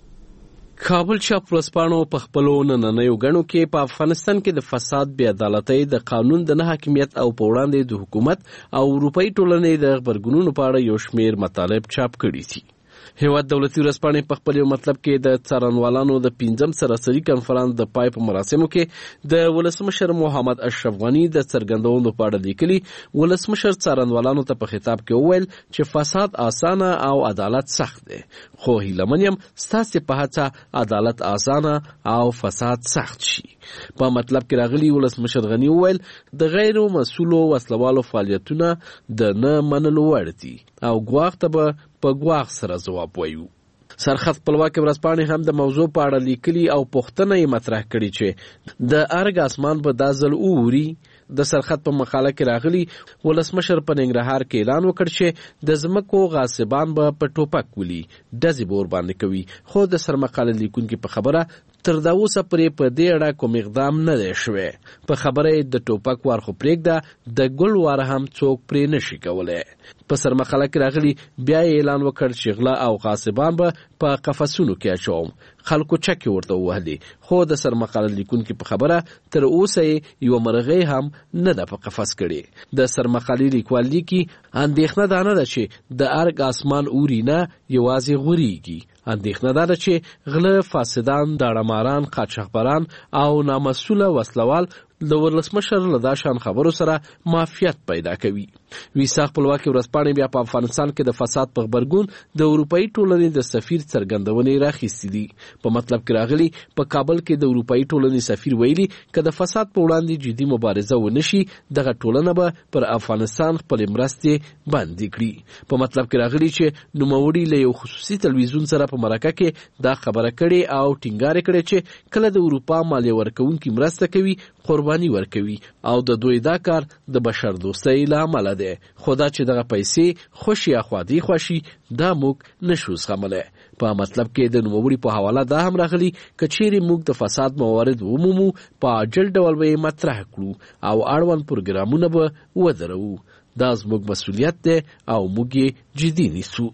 کابل چاپ ورځپاڼو په خپلو نننیو غڼو کې په افغانستان کې د فساد، بې عدالتۍ، د قانون د نه حاکمیت او په وړاندې د حکومت او اروپאי ټولنې د خبرګونونو په اړه یو شمیر مطالب چاپ کړي دي. هیواد دولتي ورځپاڼې په خپل یو مطلب کې د څارنوالانو د 5م سراسري کنفرانس د پای په مراسمو کې د ولسمشر محمد اشرف غنی د څرګندونو په اړه لیکلي. ولسمشر څارنوالانو ته په خطاب کې وویل چې فساد اسانه او عدالت سخت دی، خو هیله یم ستاسو په هڅه عدالت اسانه او فساد سخت شي. په مطلب کې راغلي ولسمشر غنی وویل د غیر مسؤلو وسلوالو فعالیتونه د نه منلو وړ دي او ګواښ ته به په ګواښ سره ځواب وایو. سرخط خپلواکي ورځپاڼې هم د موضوع په اړه لیکلي او پوښتنه یې مطرح کړې چې د ارګ اسمان به دا ځل اوري. د سرخط په مقاله کې راغلي ولسمشر په ننګرهار کې اعلان وکړ چې د ځمکو غاصبان به په ټوپک ولي ډزې به ورباندې کوي، خو د سرمقاله لیکونکي په خبره تر دا اوسه پرې په دې اړه کوم اقدام نه دی شوی. په خبره د ټوپک وار خو پرېږده د ګل وار هم څوک پرې نشي کولی. په سرمقاله کې راغلي بیا یې اعلان وکړ چې غله او غاصبان به په قفسونو کې اچوم. خلکو چکې ورته ووهلې، خو د سرمقاله لیکونکي په خبره تر اوسه یې یوه مرغۍ هم نه ده په قفس کړې. د سرمقالې لیکوال لیکي اندېښنه دا نه ده چې د ارګ اسمان اوري، نه یوازې غوریږي. اندېښنه دا ده چې غله، فاسدان، داړهماران، قاچاقبران او نامسؤله وسلوال د ولسمشر له دا شان خبرو سره معافیت پیدا کوي. ویسا خپلواکي ورځپاڼې بیا په افغانستان کې د فساد په غبرګون د اروپאי ټولنې د سفیر څرګندونې راخیستې دي. په مطلب کې راغلي په کابل کې د اروپאי ټولنې سفیر ویلي که د فساد په وړاندې جدي مبارزه ونشي دغه ټولنه به پر افغانستان خپل مرستې بندي کړي. په مطلب کې راغلي چې نوموړي له یو خصوصي تلویزیون سره په مرکه کې دا خبره کړې او ټینګار کړی چې کله د اروپا مالیه ورکوونکي مرسته کوي قرباني ورکوي او د دوی دا کار د بشر دوستۍ له امله دی، خو دا چې دغه پیسې خوشي اخوادي خوشي دا موږ نشو زغملی. په مطلب کې د نوموړي په حواله دا هم راغلي که چیرې موږ د فساد موارد ومومو په عاجل ډول به یې مطرح کړو او اړوند پروګرامونه به ودروو. دا زموږ مسؤلیت دی او موږ یې جدي نیسو.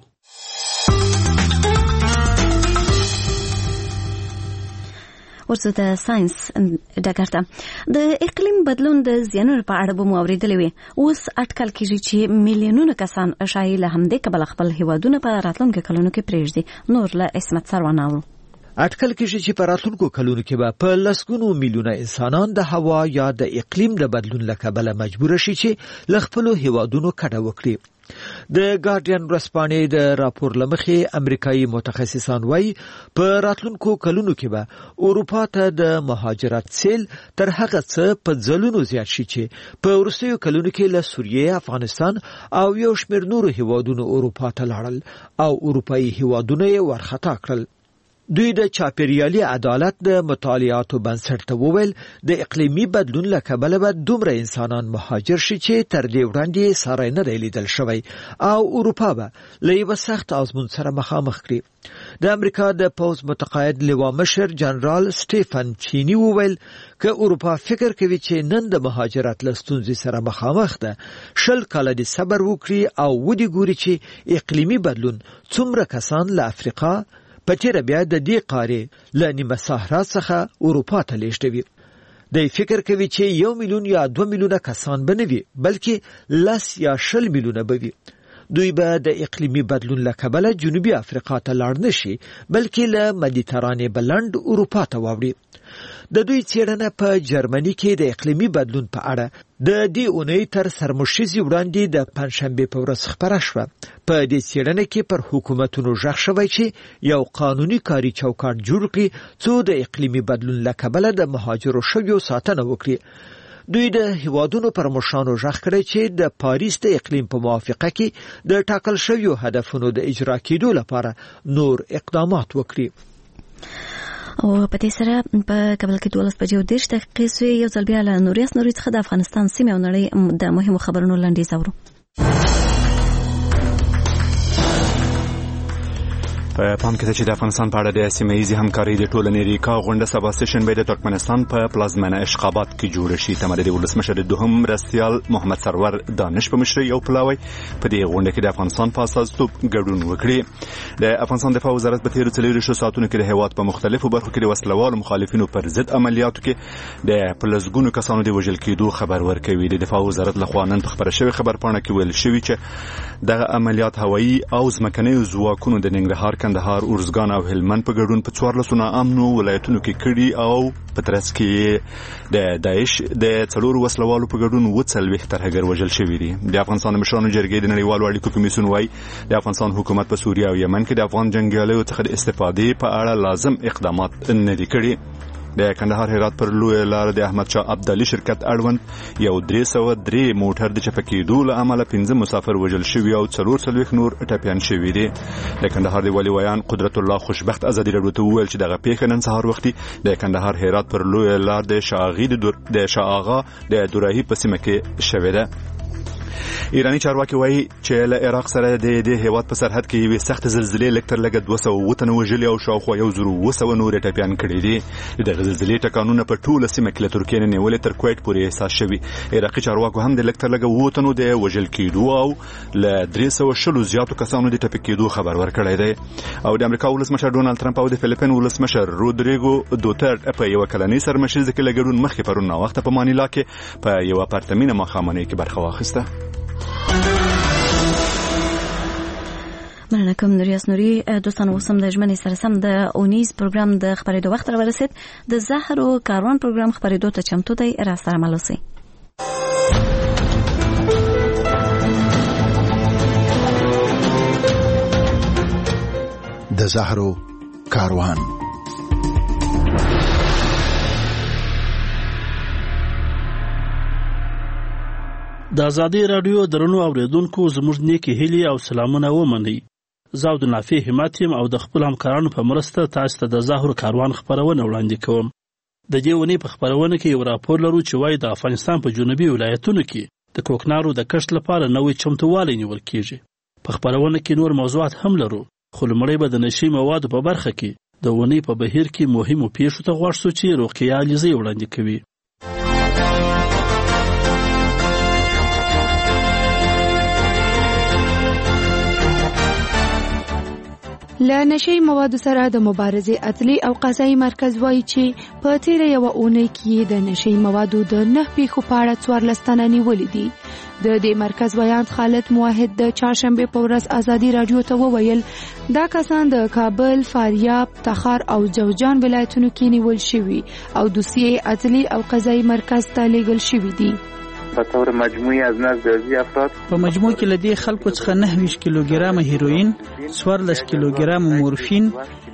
ورڅ د ساينس ډګر ته د اقلیم بدلون د زیانونو په اړه به مو اورېدلې وي. اوس اټکل کېږي چې میلیونونه کسان شاید له همدې کبله خپل هیوادونه په راتلونکو کلونو کې پرېږدي. نور له اسمت سروان اورو. اټکل کېږي چې په راتلونکو کلونو کې به په لسګونو میلیونه انسانان د هوا یا د اقلیم د بدلون له کبله مجبور شي چې له خپلو هیوادونو کډه وکړي. د ګارډین ورځپاڼې د راپور لمخې امریکایي متخصصان وایي په راتلونکو کلونو کې به اروپا ته د مهاجرت سیل تر هغه څه په ځلونو زیات شي چې په وروستیو کلونو کې له سوریې، افغانستان او یو شمېر نورو هیوادونو اروپا ته لاړل او اروپایي هیوادونه یې ورخطا کړل. دوی د چاپیریالي عدالت د مطالعاتو بنسټ ته وویل د اقلیمي بدلون له کبله به دومره انسانان مهاجر شي چې تر دې وړاندې ساری نه دی لیدل شوی او اروپا به له یوه سخت آزمون سره مخامخ کړي. د امریکا د پوځ متقاعد لوا مشر جنرال سټیفن چینی وویل که اروپا فکر کوي چې نن د مهاجرت له ستونزې سره مخامخ ده 20 کاله دې صبر وکړي او ودې ګوري چې اقلیمي بدلون څومره کسان له افریقا په تیره بیا د دې قارې له نیمه صحرا څخه اروپا ته لیږدوي. دی فکر کوي چې 1 میلیون یا 2 میلیونه کسان به نه وي بلکې 10 یا 20 میلیونه به وي. دوی به د اقلیمي بدلون له کبله جنوبي افریقا ته لاړ نشي بلکې له مدیترانې بلند اروپا ته واوړي. د دوی څېړنه په جرمني کې د اقلیمي بدلون په اړه د دې اونۍ تر سرمشیزي وړاندې د پنځشنبې په ورځ خپره شوه. په دې څېړنه کې پر حکومتونو غږ شوی چې یو قانوني کاري چوکاټ جوړ کړي څو د اقلیمي بدلون له کبله د مهاجرو شویو ساتنه وکړي. دوی د هیوادونو پر مشرانو غږ کړی چې د پاریس د اقلیم په موافقه کې د ټاکل شویو هدفونو د اجرا کېدو لپاره نور اقدامات وکړي. او په دې سره په کابل کې 12 بجې او 10 دقیقې سوی یو ځل بیا له نوریاس نوري څخه د افغانستان سیمه او نړۍ د مهمو خبرونو لنډیز اورو. په پام کې چې د افغانستان په اړه د سیمه‌ییزې همکارۍ د ټولنې ریکا غونډه سبا سشنبه د ترکمنستان په پلازمینه اشخابات کې جوړ شي. تمه د ولسمشر دوهم مرستیال محمد سرور دانش په مشرۍ یو پلاوی په دې غونډه کې د افغانستان په اساساتوب ګډون وکړي. د افغانستان دفاع وزارت په 13 ساعتونو کې د هیواد په مختلفو برخو کې د وسلوالو مخالفینو پر ضد عملیاتو کې د پلزګونو کسانو د وژل کېدو خبر ورکوي. د دفاع وزارت لخوا نن په خبره شوی خبرپاڼه کې ویل شوی چې دغه عملیات هوایي او ځمکني ځواکونو د ننګرهار کندهار ارزګان او هلمند په ګډون په 14 ناامنو ولایتونو کې کړي او په ترڅ کې د داعش د څلور وسلوالو په ګډون 40 ترهګر وژل شوي دي. د افغانستان مشرانو جرګې د نړیوالو اړیکو کمیسیون وايي د افغانستان حکومت په سوریه او یمن کې د افغان جنګیالیو څخه د استفادې په اړه لازم اقدامات نه دي کړي. د کندهار هرات پر لوی لار د احمد شاه ابدالي شرکت اړوند یو 303 موټر د چپکېدو له امله 15 مسافر وژل شوي او 440 نور ټپیان شوي دي. د کندهار د والي ویان قدرت الله خوشبخت ازادي راډیو ته وویل چې دغه پیښه نن سهار وختي د کندهار هرات پر لوی لار د شاغا د دوراهي په سیمه کې شوې ده. ایرانی چارواکي وایي چې له عراق سره د هیواد په سرحد کې یوې سخت زلزلې لکتر لګ 200 تنه وژلي او شاوخوا 1200 نور ټپیان کړي دي. د زلزلې ټکانونه په ټوله سیمه کې له ترکیې نه نیولې تر کویت پورې احساس شوي. عراقي چارواکو هم د لکتر لګ 200 تنو د وژل کېدو او له 300 زیاتو کسانو د ټپي کېدو خبر ورکړی دی. او د امریکا ولسمشر ډونالد ټرمپ او د فلیپین ولسمشر رودریګو دوترټ په یو کلنۍ سرمشیزه کې لګډون مخکې پرون وخت په مانیلا کې په یو اپارتماني مخامنۍ کې برخه واخیسته. مننه کوم نوریاس نوري. دوستان اوسم د ژمنې سره سم د اونیز پروګرام د خبرېدو وخت راورسید. د زهر او کاروان پروګرام خبرېدو ته چمتو دی. را سره مل اوسئ. د زهر او کاروان د ازادي رادیو درنو اوریدونکو زموږ نیکی هیلي او سلامونه ومنئ. زه د نافع همت یم او د خپل همکارانو په مرسته تاسو ته د زهر کاروان خبرونه وړاندې کوم. د دې ونې په خبرونه کې یو راپور لرو چې وايي د افغانستان په جنوبي ولایتونو کې د کوکنارو د کښت لپاره نوې چمتووالی نیول کیږي. په خبرونه کې نور موضوعات هم لرو، خو لومړی به د نشي موادو په برخه کې د ونې په بهیر کې مهمو پیښو ته غوږ شو چې روغتیا لیزې وړاندې کوي. له نشي موادو سره د مبارزې عدلي او قضایي مرکز وایي چې په تیره یوه اونۍ کې د نشي موادو د 9 پیښو په اړه 14 تنه نیولې دي. د دې مرکز ویاند خالد موحد د چهارشنبې په ورځ ازادي رادیو ته وویل دا کسان د کابل، فاریاب، تخار او جوزجان ولایتونو کې نیول شوي او دوسیې عدلي او قضایي مرکز ته لیږل شوي دي. په طور مجموعي از نزد افراد په مجموع کې لدی خلکو څخه 9 کیلوګرام هیروین، 14 کیلوګرام مورفین،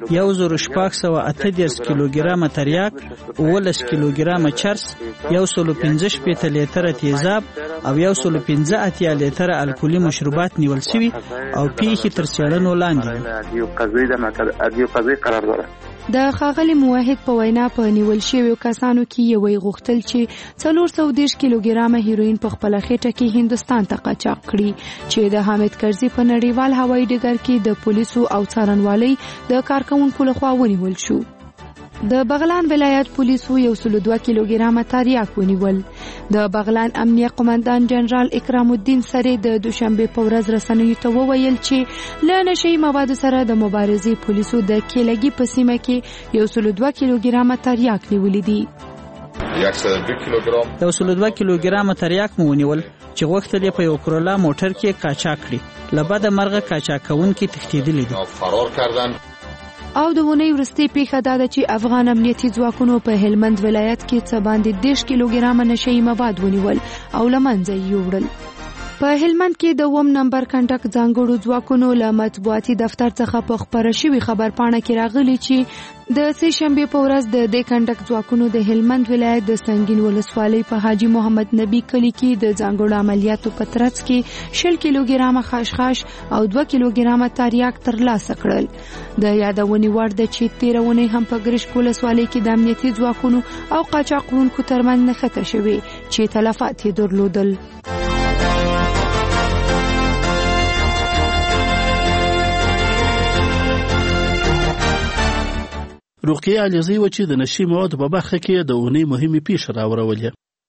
1638 کیلوګرام تریاک، 18 کیلوګرام چرس، 115 لیتره تیزاب او 115 لیتره الکولي مشروبات نیول شوي او پیښې تر څېړنو لاندې دي. قرار داره. د ښاغلي موحد په وینا په نیول شویو کسانو کې یوې غوښتل چې 410 کیلوګرام هیروین په خپله خېټه کې هندوستان ته قاچاق کړي چې د حامد کرزي په نړیوال هوایي ډګر کې د پولیسو او څارنوالۍ د کارکوونکو لخوا ونیول شو. د بغلان ولایت پولیسو 102 کیلوګرام تریاک ونیول. د بغلان امنیه قومندان جنرال اکرام الدین سره د دوشنبه په ورځ رسنیو ته وویل چې له نشي موادو سره د مبارزې پولیسو د کېلګي په سیمه کې 102 کیلوګرام تریاک نیولې دي. 102 کیلوګرام تریاک مو ونیول چې غوښتل یې په یو کرولا موټر کې قاچاق کړي. له بده مرغه قاچاقونکي تښتېدلي دي. فرار کردن. او د ونې وروستۍ پیښه دا ده چې افغان امنیتي ځواکونو په هلمند ولایت کې څه باندې 10 کیلوګرامه نشهیي مواد ونیول او له منځه یې یوړل. په هلمند کې د 1 نمبر کنټک ځانګړو ځواکونو له مطبوعاتي دفتر څخه په خپره شوې خبرپاڼه کې راغلي چې د سه شنبې په ورځ د دې کنټک ځواکونو د هلمند ولایت د سنگین ولسوالۍ په حاجی محمد نبی کلی کې د ځانګړو عملیاتو په ترڅ کې 10 کیلوګرامه خاشخاش او 2 کیلوګرامه تریاک ترلاسه کړل. د یادونې وړ ده چې 13 ونې هم په ګرشک ولسوالۍ کې د امنیتي ځواکونو او قاچاقونکو ترمنځ نښته شوې چې تلفات یې درلودل. روغتیا علیزی و چې د نشي موادو په برخه کې د اونۍ مهمه پیښه راوړولې.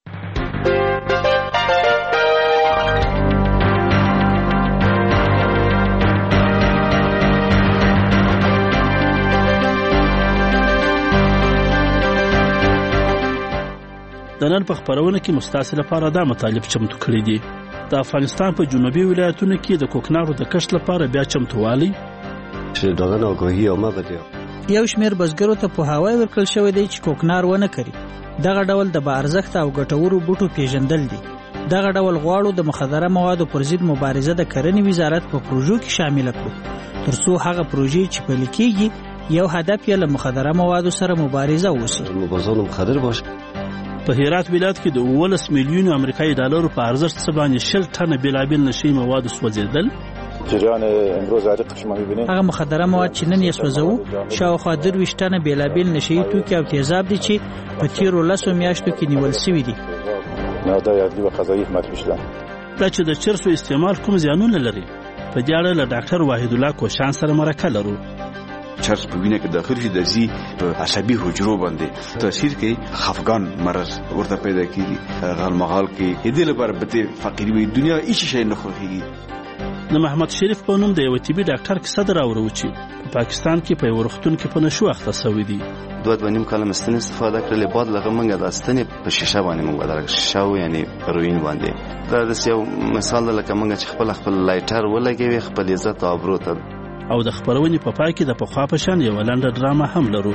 د نن په خبرونه کې مستاسل لپاره دا مطالب چمتو کړی دي. د افغانستان په جنوبي ولایتونو کې د کوکنارو د کښت لپاره بیا چمتووالی چې دغه ناګهي او مبدي یو شمیر بزګرو ته په هوای ورکړل شوی دی چې کوکنار ونه کړي. دغه ډول د بارزښت او ګټورو بوټو پیژندل دي. دغه ډول غواړو د مخدره موادو پر ضد مبارزه د کرنې وزارت په پروژو کې شامل کړو ترڅو هغه پروژې چې پلي کېږي یو هدف یې له مخدره موادو سره مبارزه وشي. مبارزه مخدر باشه. په هرات ولایت کې د 19 میلیون امریکایي ډالرو په ارزښت څخه باندې 10 ټنه بېلابېل نشي مواد سوځېدل. جریان امروز عریق که شما می‌بینید هغه مخدره مواد چې نن یې سوځو شاوخوا 23 ټنه بېلابېل نشهیي توکي او تیزاب دي چې په تیرو 10 میاشتو کې نیول شوي دي. مواد عضوي و غذایی معرفي شدن. دا چې د چرسو استعمال کوم زیانونه لري په دې اړه له ډاکټر واحد الله کوشان سره مرکه لرو. چرس په وینه کې داخل شي د زی په عصبي حجرو باندې تاثیر کوي. خفګان مرض ورته پیدا کیږي. غالمغال کې دې لپاره به فقیر وي دنیا هیڅ شي نه خوښيږي. د محمد شریف په نوم د یو طبي ډاکټر کیسه دراوړو چې په پاکستان کې په ورختون کې په نشو اخته شوی دی. 2.5 کاله مستنی استفاده کړلې بعد لغه منګه د استنې په شیشه باندې منګه بدل شاو یعنی هروین باندې. دا د یو مثال لکه منګه چې خپل لایټر ولګوي خپل عزت او ابرو ته. او د خبرونې په پای کې د پخوا په شان یو لنډه ډرامه هم لرو.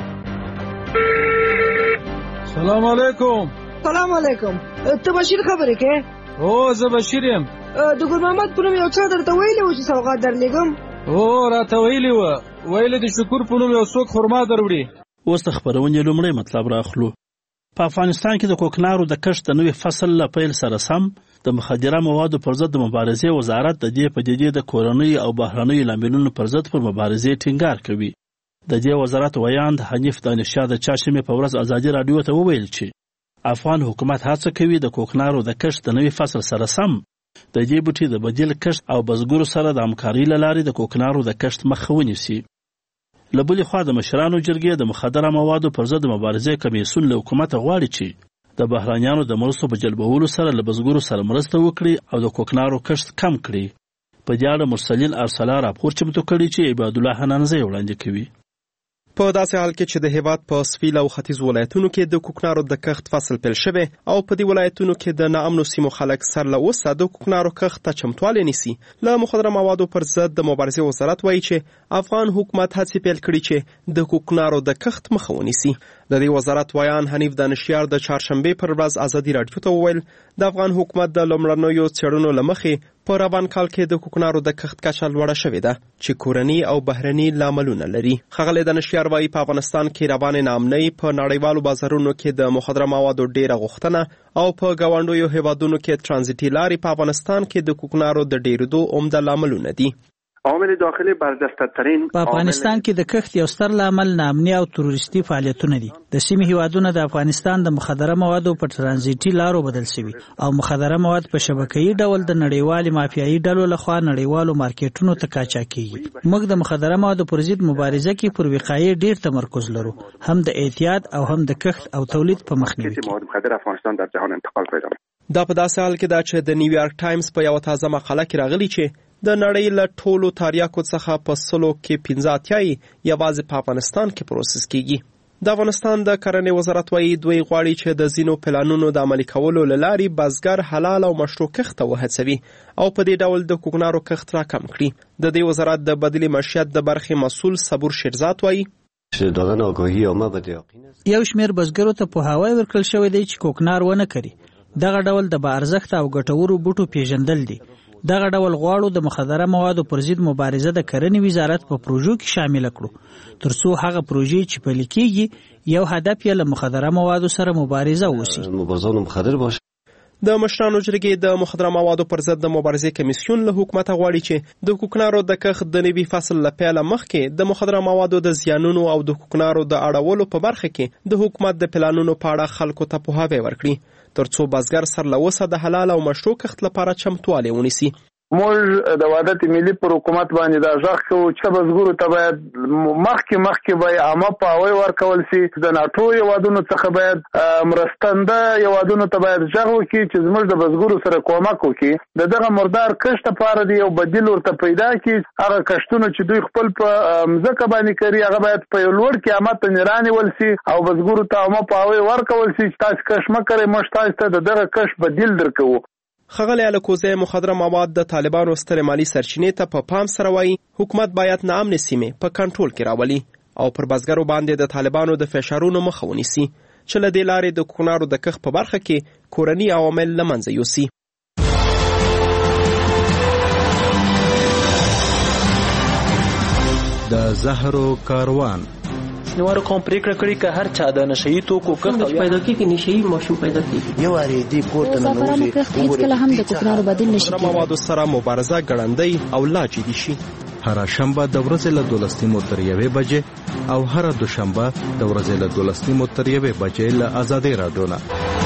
سلام علیکم. سلام علیکم. ته بشیر خبرې کې؟ او زه بشیر یم. د ګل محمد په نوم یو چا درته ویلی و چې سوغات درلېږم؟ او راته ویلي وه ویلې د شکور په نوم یو څوک خرما دروړي. اوس د خپرونې لومړی مطلب راخلو. په افغانستان کې د کوکنارو د کښت د نوي فصل له پیل سره سم د مخدره موادو پر ضد د مبارزې وزارت د دې پدیدې د کورنۍ او بهرنیو لاملونو پر ضد پر مبارزې ټینګار کوي. د دې وزارت ویاند حنیف دانشاه د چهارشنبې په ورځ ازادي راډیو ته وویل چې افغان حکومت هڅه کوي د کوکنارو د کښت د نوي فصل سره سم د دې بوټي د بدیل کښت او بزګرو سره د همکارۍ له لارې د کوکنارو د کښت مخه ونیسي. له بلې خوا د مشرانو جرګې د مخدره موادو پر ضد مبارزې کمیسیون له حکومته غواړي چې د بهرانیانو د مرستو په جلبولو سره له بزګرو سره مرسته وکړي او د کوکنارو کښت کم کړي. په دې اړه مرسلین ارسلا راپور چمتو کړی چې عباد الله حنانزی وړاندې کوي. په داسې حال کې چې د هیواد په سویل او ختیځ ولایتونو کې د کوکنارو د کښت فصل پیل شوی او په دې ولایتونو کې د ناامنو سیمو خلک سر له اوسه د کوکنارو کښت ته چمتوالی نیسي. له مخدره موادو پر ضد د مبارزې وزارت وایي چې افغان حکومت هڅې پیل کړي چې د کوکنارو د کښت مخه ونیسي. د دې وزارت ویان حنیف دانشیار د چهارشنبې پر ورځ ازادي راډیو ته وویل د افغان حکومت د لومړنیو څېړنو له مخې په روان کال کې د کوکنارو د کښت کچه لوړه شوې ده چې کورني او بهرني لاملونه لري. ښاغلی دانشیار وایي په افغانستان کې روانې ناامنۍ په نړیوالو بازارونو کې د مخدره موادو ډېره غوښتنه او په ګاونډیو هیوادونو کې ترانزیتي لارې په افغانستان کې د کوکنارو د ډېرېدو عمده لاملونه دي. عوامل داخلي برجسته‌ترین په افغانستان کې د کښت یو ستر لامل ناامني او تروریستي فعالیتونه دي. د سیمې هیوادونه د افغانستان د مخدره موادو په ترانزیتي لارو بدل شوي او مخدره مواد په شبکه‌ایي ډول د نړیوالې مافیایي ډلو لخوا نړیوالو مارکیټونو ته قاچاقېږي. موږ د مخدره موادو پر ضد مبارزه کې پر وقایې ډیر تمرکز لرو، هم د احتیاط او هم د کښت او تولید په مخنیوي کې. مواد مخدر افغانستان در جهان انتقال پیدا کړ. دا په داسې حال کې ده چې د نیویارک ټایمز په یو تازه مقاله کې راغلي چې د نړۍ له ټولو تریاکو څخه په 100 کې 15 یوازې په افغانستان کې پروسس کیږي. د افغانستان د کرنې وزارت وايي دوی غواړي چې د ځینو پلانونو د عملي کولو له لارې بزګر حلال او مشروع کښت ته وهڅوي او په دې ډول د کوکنارو کښت راکم کړي. د دې وزارت د بدیل معیشت د برخې مسؤل صبور شیرزاد وايي یو شمیر بزګرو ته پوهاوی ورکړل شوی دی چې کوکنار ونه کړي. دغه ډول د با ارزښت او ګټورو بوټو پیژندل دي. دغه ډول غواړو د مخدره موادو پر ضد مبارزه د کرنې وزارت په پروژو کې شامل کړو ترڅو هغه پروژې چې پلي کیږي یو هدف یې له مخدره موادو سره مبارزه وشي. د مشرانو جرګې د مخدره موادو پر ضد د مبارزې کمیسیون له حکومت غواړي چې د کوکنارو د کښت د نوي فصل له پیله مخکې د مخدره موادو د زیانونو او د کوکنارو د اړولو په برخه کې د حکومت د پلانونو په اړه خلکو ته پوهاوی ورکړي ترڅو بزګر سرلوسه د حلال او مشروع کښت لپاره چمتوالی ونیسي. موږ د وحدت ملي پر حکومت باندې دا ځخ کوو چې بزګرو ته باید مخکې به عامه پاوی ورکول شي. د ناټو هیوادونو څخه باید مرستنده هیوادونو ته باید ځخ وکړي چې زموږ د بزګرو سره کومک وکړي د دغه مردار کښت لپاره دی یو بدیل ورته پیدا کړي. هغه کښتونه چې دوی خپل په ځمکه باندې کوي هغه باید په یو لوړ قیمت نرانې ول شي او بزګرو ته عامه پاوی ورکول شي چې تاسو کښت مه کوئ موږ تاسو ته د دغه کښت بدیل درکوو. ښاغلی الکوزی مخدره مواد د طالبانو سترې مالي سرچینې ته په پام سره وایي حکومت باید ناامنې سیمې په کنټرول کې راولي او پر بزګرو باندې د طالبانو د فشارونو مخه ونیسي چې له دې لارې د کوکنارو د کښت په برخه کې کورني عوامل له منځه یوسي. د زهرو کاروان نوارو کوم پریکړه کړی که هر چا د نشئی توکو کښت پیدا کیږي نشئی ماشوم پیدا کیږي یو اړ دی کوټه نه نوځي هیڅ کله هم د کوکنارو بدیل نشي کېدای. موادو سره مبارزه ګړندۍ او لا جدي شي. هر شنبه د ورځې له 12 تر 1 بجې او هر دوشنبه د ورځې له 12 تر 1 بجې له آزادۍ رادیو نه.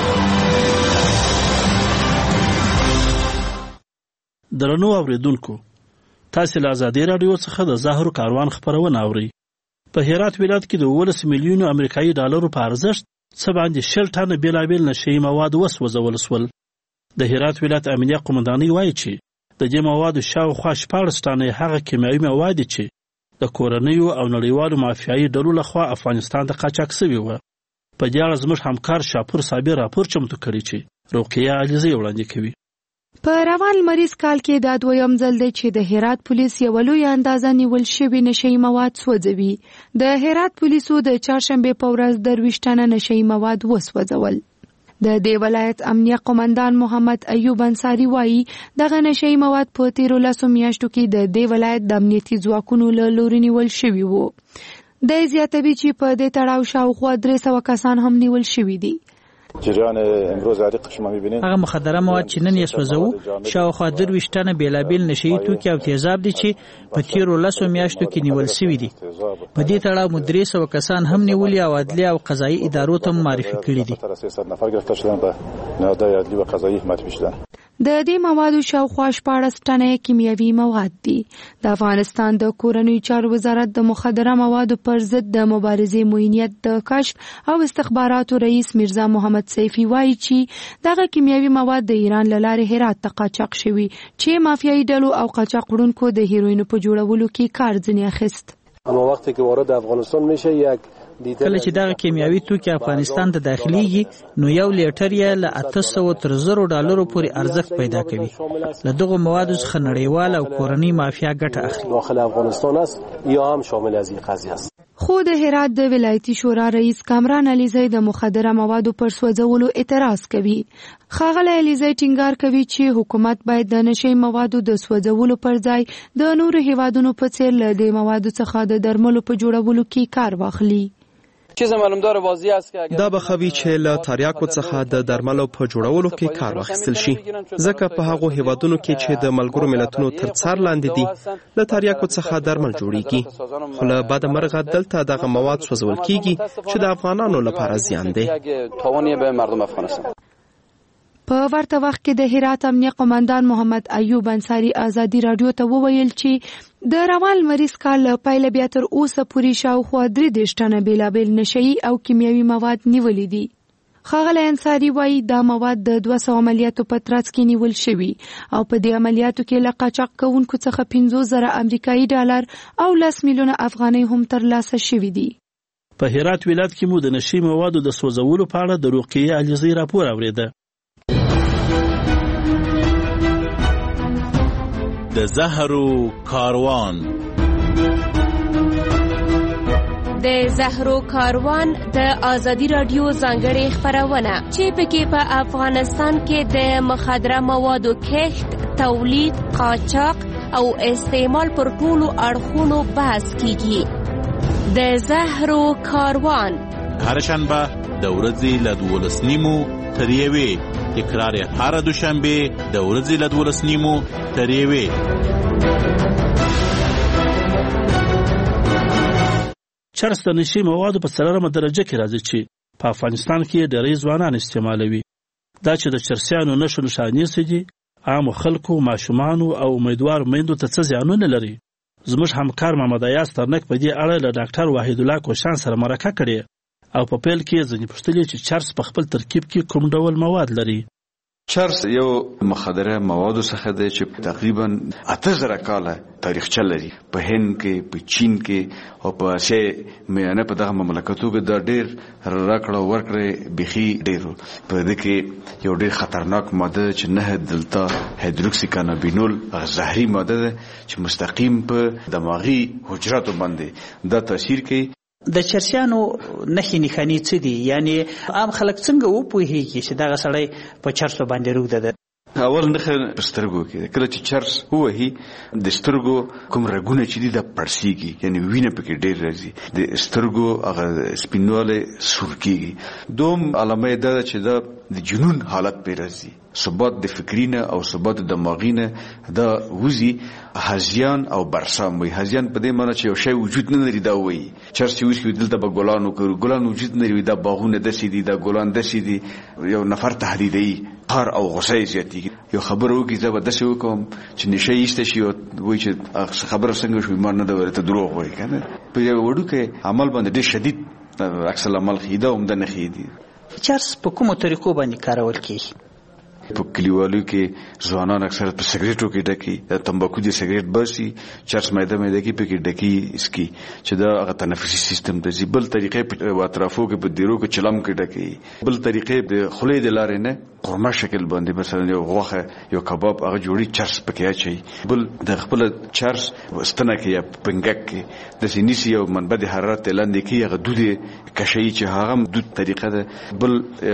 درنو اوریدونکو تاسو له آزادۍ رادیو څخه د زهرو کاروان خبرونه اورئ. په هرات ولایت کې د 12 میلیونو امریکایي ډالرو په ارزښت څه باندې 60 ټنه بیلابیل نشئی مواد وسوځول شول. د هرات ولایت امنیه قومندانۍ وایي چې د دې موادو شاوخوا 14 ټنه هغه کیمیاوي مواد چې د کورنیو او نړیوالو مافیایي ډلو لخوا افغانستان ته قاچاق شوي وو. په دې اړه زموږ همکار شاپور صابر راپور چمتو کړی چې رقیه علیزی وړاندې کوي. په روان لمریز کال کې دا دویم ځل دی چې د هرات پولیس یو لوی اندازه نیول شوي نشئی مواد سوځوي. د هرات پولیسو د چهارشنبې په ورځ 23 ټنه نشئی مواد وسوځول. د دې ولایت امنیه قومندان محمد ایوب انصاری وایي دغه نشئی مواد په تیرو 10 میاشتو کې د دې ولایت د امنیتي ځواکونو له لوري نیول شوي وو. د زیاتوي چې په دې تړاو شاوخوا 300 کسان هم نیول شوي دي. جریان امروز عریق شما می‌بینید هغه مخدره مواد چې نن یې سوځو شاوخوا 23 ټنه بیلابیل نشئی توکي او تیزاب دي چې په تیرو 10 میاشتو کې نیول شوي دي. په دې تړاو 300 کسان هم نیولي او عدلي او قضایي ادارو ته معرفي کړي دي. د دې موادو شاوخوا 14 ټنه کیمیاوي مواد دي. د افغانستان د کورنیو چارو وزارت د مخدره موادو پر ضد د مبارزې معینیت د کشف او استخباراتو رئیس میرزا محمد سیفی وایي چې دغه کیمیاوي مواد د ایران له لارې هرات ته قاچاق شوي چې مافیایي ډلو او قاچاق وړونکو د هیروینو په جوړولو کې کار ځنې اخیست. اما وقتی که وارد افغانستان میشه یک کله چې دغه کیمیاوي توکي افغانستان ته داخليږي نو یو لیټر یې له 800 تر 1000 ډالرو پورې ارزښت پیدا کوي. له دغه موادو څخه نړیوال او کورنی مافیا ګټه اخلي. داخل افغانستان است یا هم شامل از این قضیه است. خو د هرات د ولایتي شورا رئیس کامران علیزی د مخدره موادو پر سوځولو اعتراض کوي. ښاغلی علیزی ټینګار کوي چې حکومت باید د نشئی موادو د سوځولو پر ځای د نورو هیوادونو په څیر له دې موادو څخه د درملو په جوړولو کې کار واخلي. دا به خوي چې له تریاکو څخه د درملو په جوړولو کې کار واخیستل شي ځکه په هغو هیوادونو کې چې د ملګرو ملتونو تر څار لاندې دي له تریاکو څخه درمل جوړیږي خو له بده مرغه دلته دغه مواد سوځول کیږي چې د افغانانو لپاره زیان دی. په ورته وخت کې د هرات امنیه قومندان محمد ایوب انصاری آزادی رادیو ته وویل چې د روان لمریز کال له پیله بیا تر اوسه پورې شاوخوا 3 ټنه بیلابیل نشئی او کیمیاوي مواد نیولي دي. ښاغلی انصاری وایي دا مواد د 200 عملیاتو په ترڅ کې نیول شوي او په دې عملیاتو کې له قاچاق کوونکو څخه 15,000 امریکایي ډالر او 10 میلیونه افغانۍ هم ترلاسه شوي دي. په هرات ولایت کې مو د نشي موادو د سوځولو په اړه د روغتیايي عاجزۍ راپور اوریده. د زهرو کاروان. د زهرو کاروان د آزادي رادیو ځانګړې خپرونه چې پکې په افغانستان کې د مخدره موادو کښت، تولید، قاچاق او استعمال پر ټولو اړخونو بحث کیږي. د زهرو کاروان هر شنبه د ورځې له 12:30 تر 1 تکرار هر دوشنبه د ورځې له 12:30 تر 1. چرس د نشي موادو په 4مه درجه کې راځي چې په افغانستان کې ډېری ځوانان استعمالوي. دا چې د چرسیانو نشو نشانې څه دي، عام خلکو، ماشومانو او امیدوار میندو ته څه زیانونه لري. زموږ همکار محمد ایاز ترنک په دې اړه له ډاکټر وحید الله کوشان سره مرکه کړې او په پیل کې ځینې پوښتلې چې چرس په خپل ترکیب کې کوم ډول مواد لري. چرس یو مخدره موادو څخه دی چې تقریبا 8000 کاله تاریخچه لري. په هند کې، په چین کې او په اسیا میانه په دغه مملکتو کې دا ډېر راکړه ورکړه بيخي ډېر. په دې کې یو ډېر خطرناک ماده چې نه دلتا هایدروکسی کانابینول زهري ماده ده چې مستقیم په دماغي حجراتو باندې دا تاثیر کوي. د چرسیانو نښې نښانې څه دي؟ یعنی عام خلک څنګه وپوهیږي چې دغه سړی په چرسو باندې روږده ده؟ اول نښه په سترګو کې کله چې چرس ووهي د سترګو کوم رګونه چې دي د پړسیږي، یعنی وینه پکې ډېر راځي، د سترګو هغه سپینواله سور کېږي. دوم علامه ده چې دا د جنون حالت پې راځي، ثبات د فکرینه او ثبات د دماغینه دا وزي. هزیان او برسام وي. هزیان په دې معنی چې یو شی وجود نه لري دا وایي. چرس چې وشي دلته به ګلانو کوي، ګلان وجود نه لري، دا باغونه دسي دي، دا ګلان دسي دي. یو نفر تهدیدي قهر او غصه زیاتیږي. یو خبر وکړي زه به داسې وکړم چې نشه ایسته شي او وایي چې خبره څنګه شو ایمان نه ده ورته دروغ وایي کنه. په یو وړوکی عمل باندې ډېر شدید عکس العمل ښیي. دا عمده نښې دي. چرس په کومو طریقو باندې کارول کیږي؟ په کلیوالو کې ځوانان اکثر په سګریټو کې ډکی، تمباکو دي سګریټ باسي، چرس مایده کې پکې ډکی اسکی چې دا هغه تنفسي سیستم د بل طریقې په اطرافو کې په دیرو کې چلم کې ډکی، بل طریقې د خولې د لارې نه قورمه شکل باندې مثلا یو غوخه یو کباب هغه جوړي چرس پکې اچي، بل د خپل چرس واستنه کې یا پنګک کې د سینیسی یو منبع د حرارت لاندې کې هغه دود کشي چې هغه دود طریقه ده. بل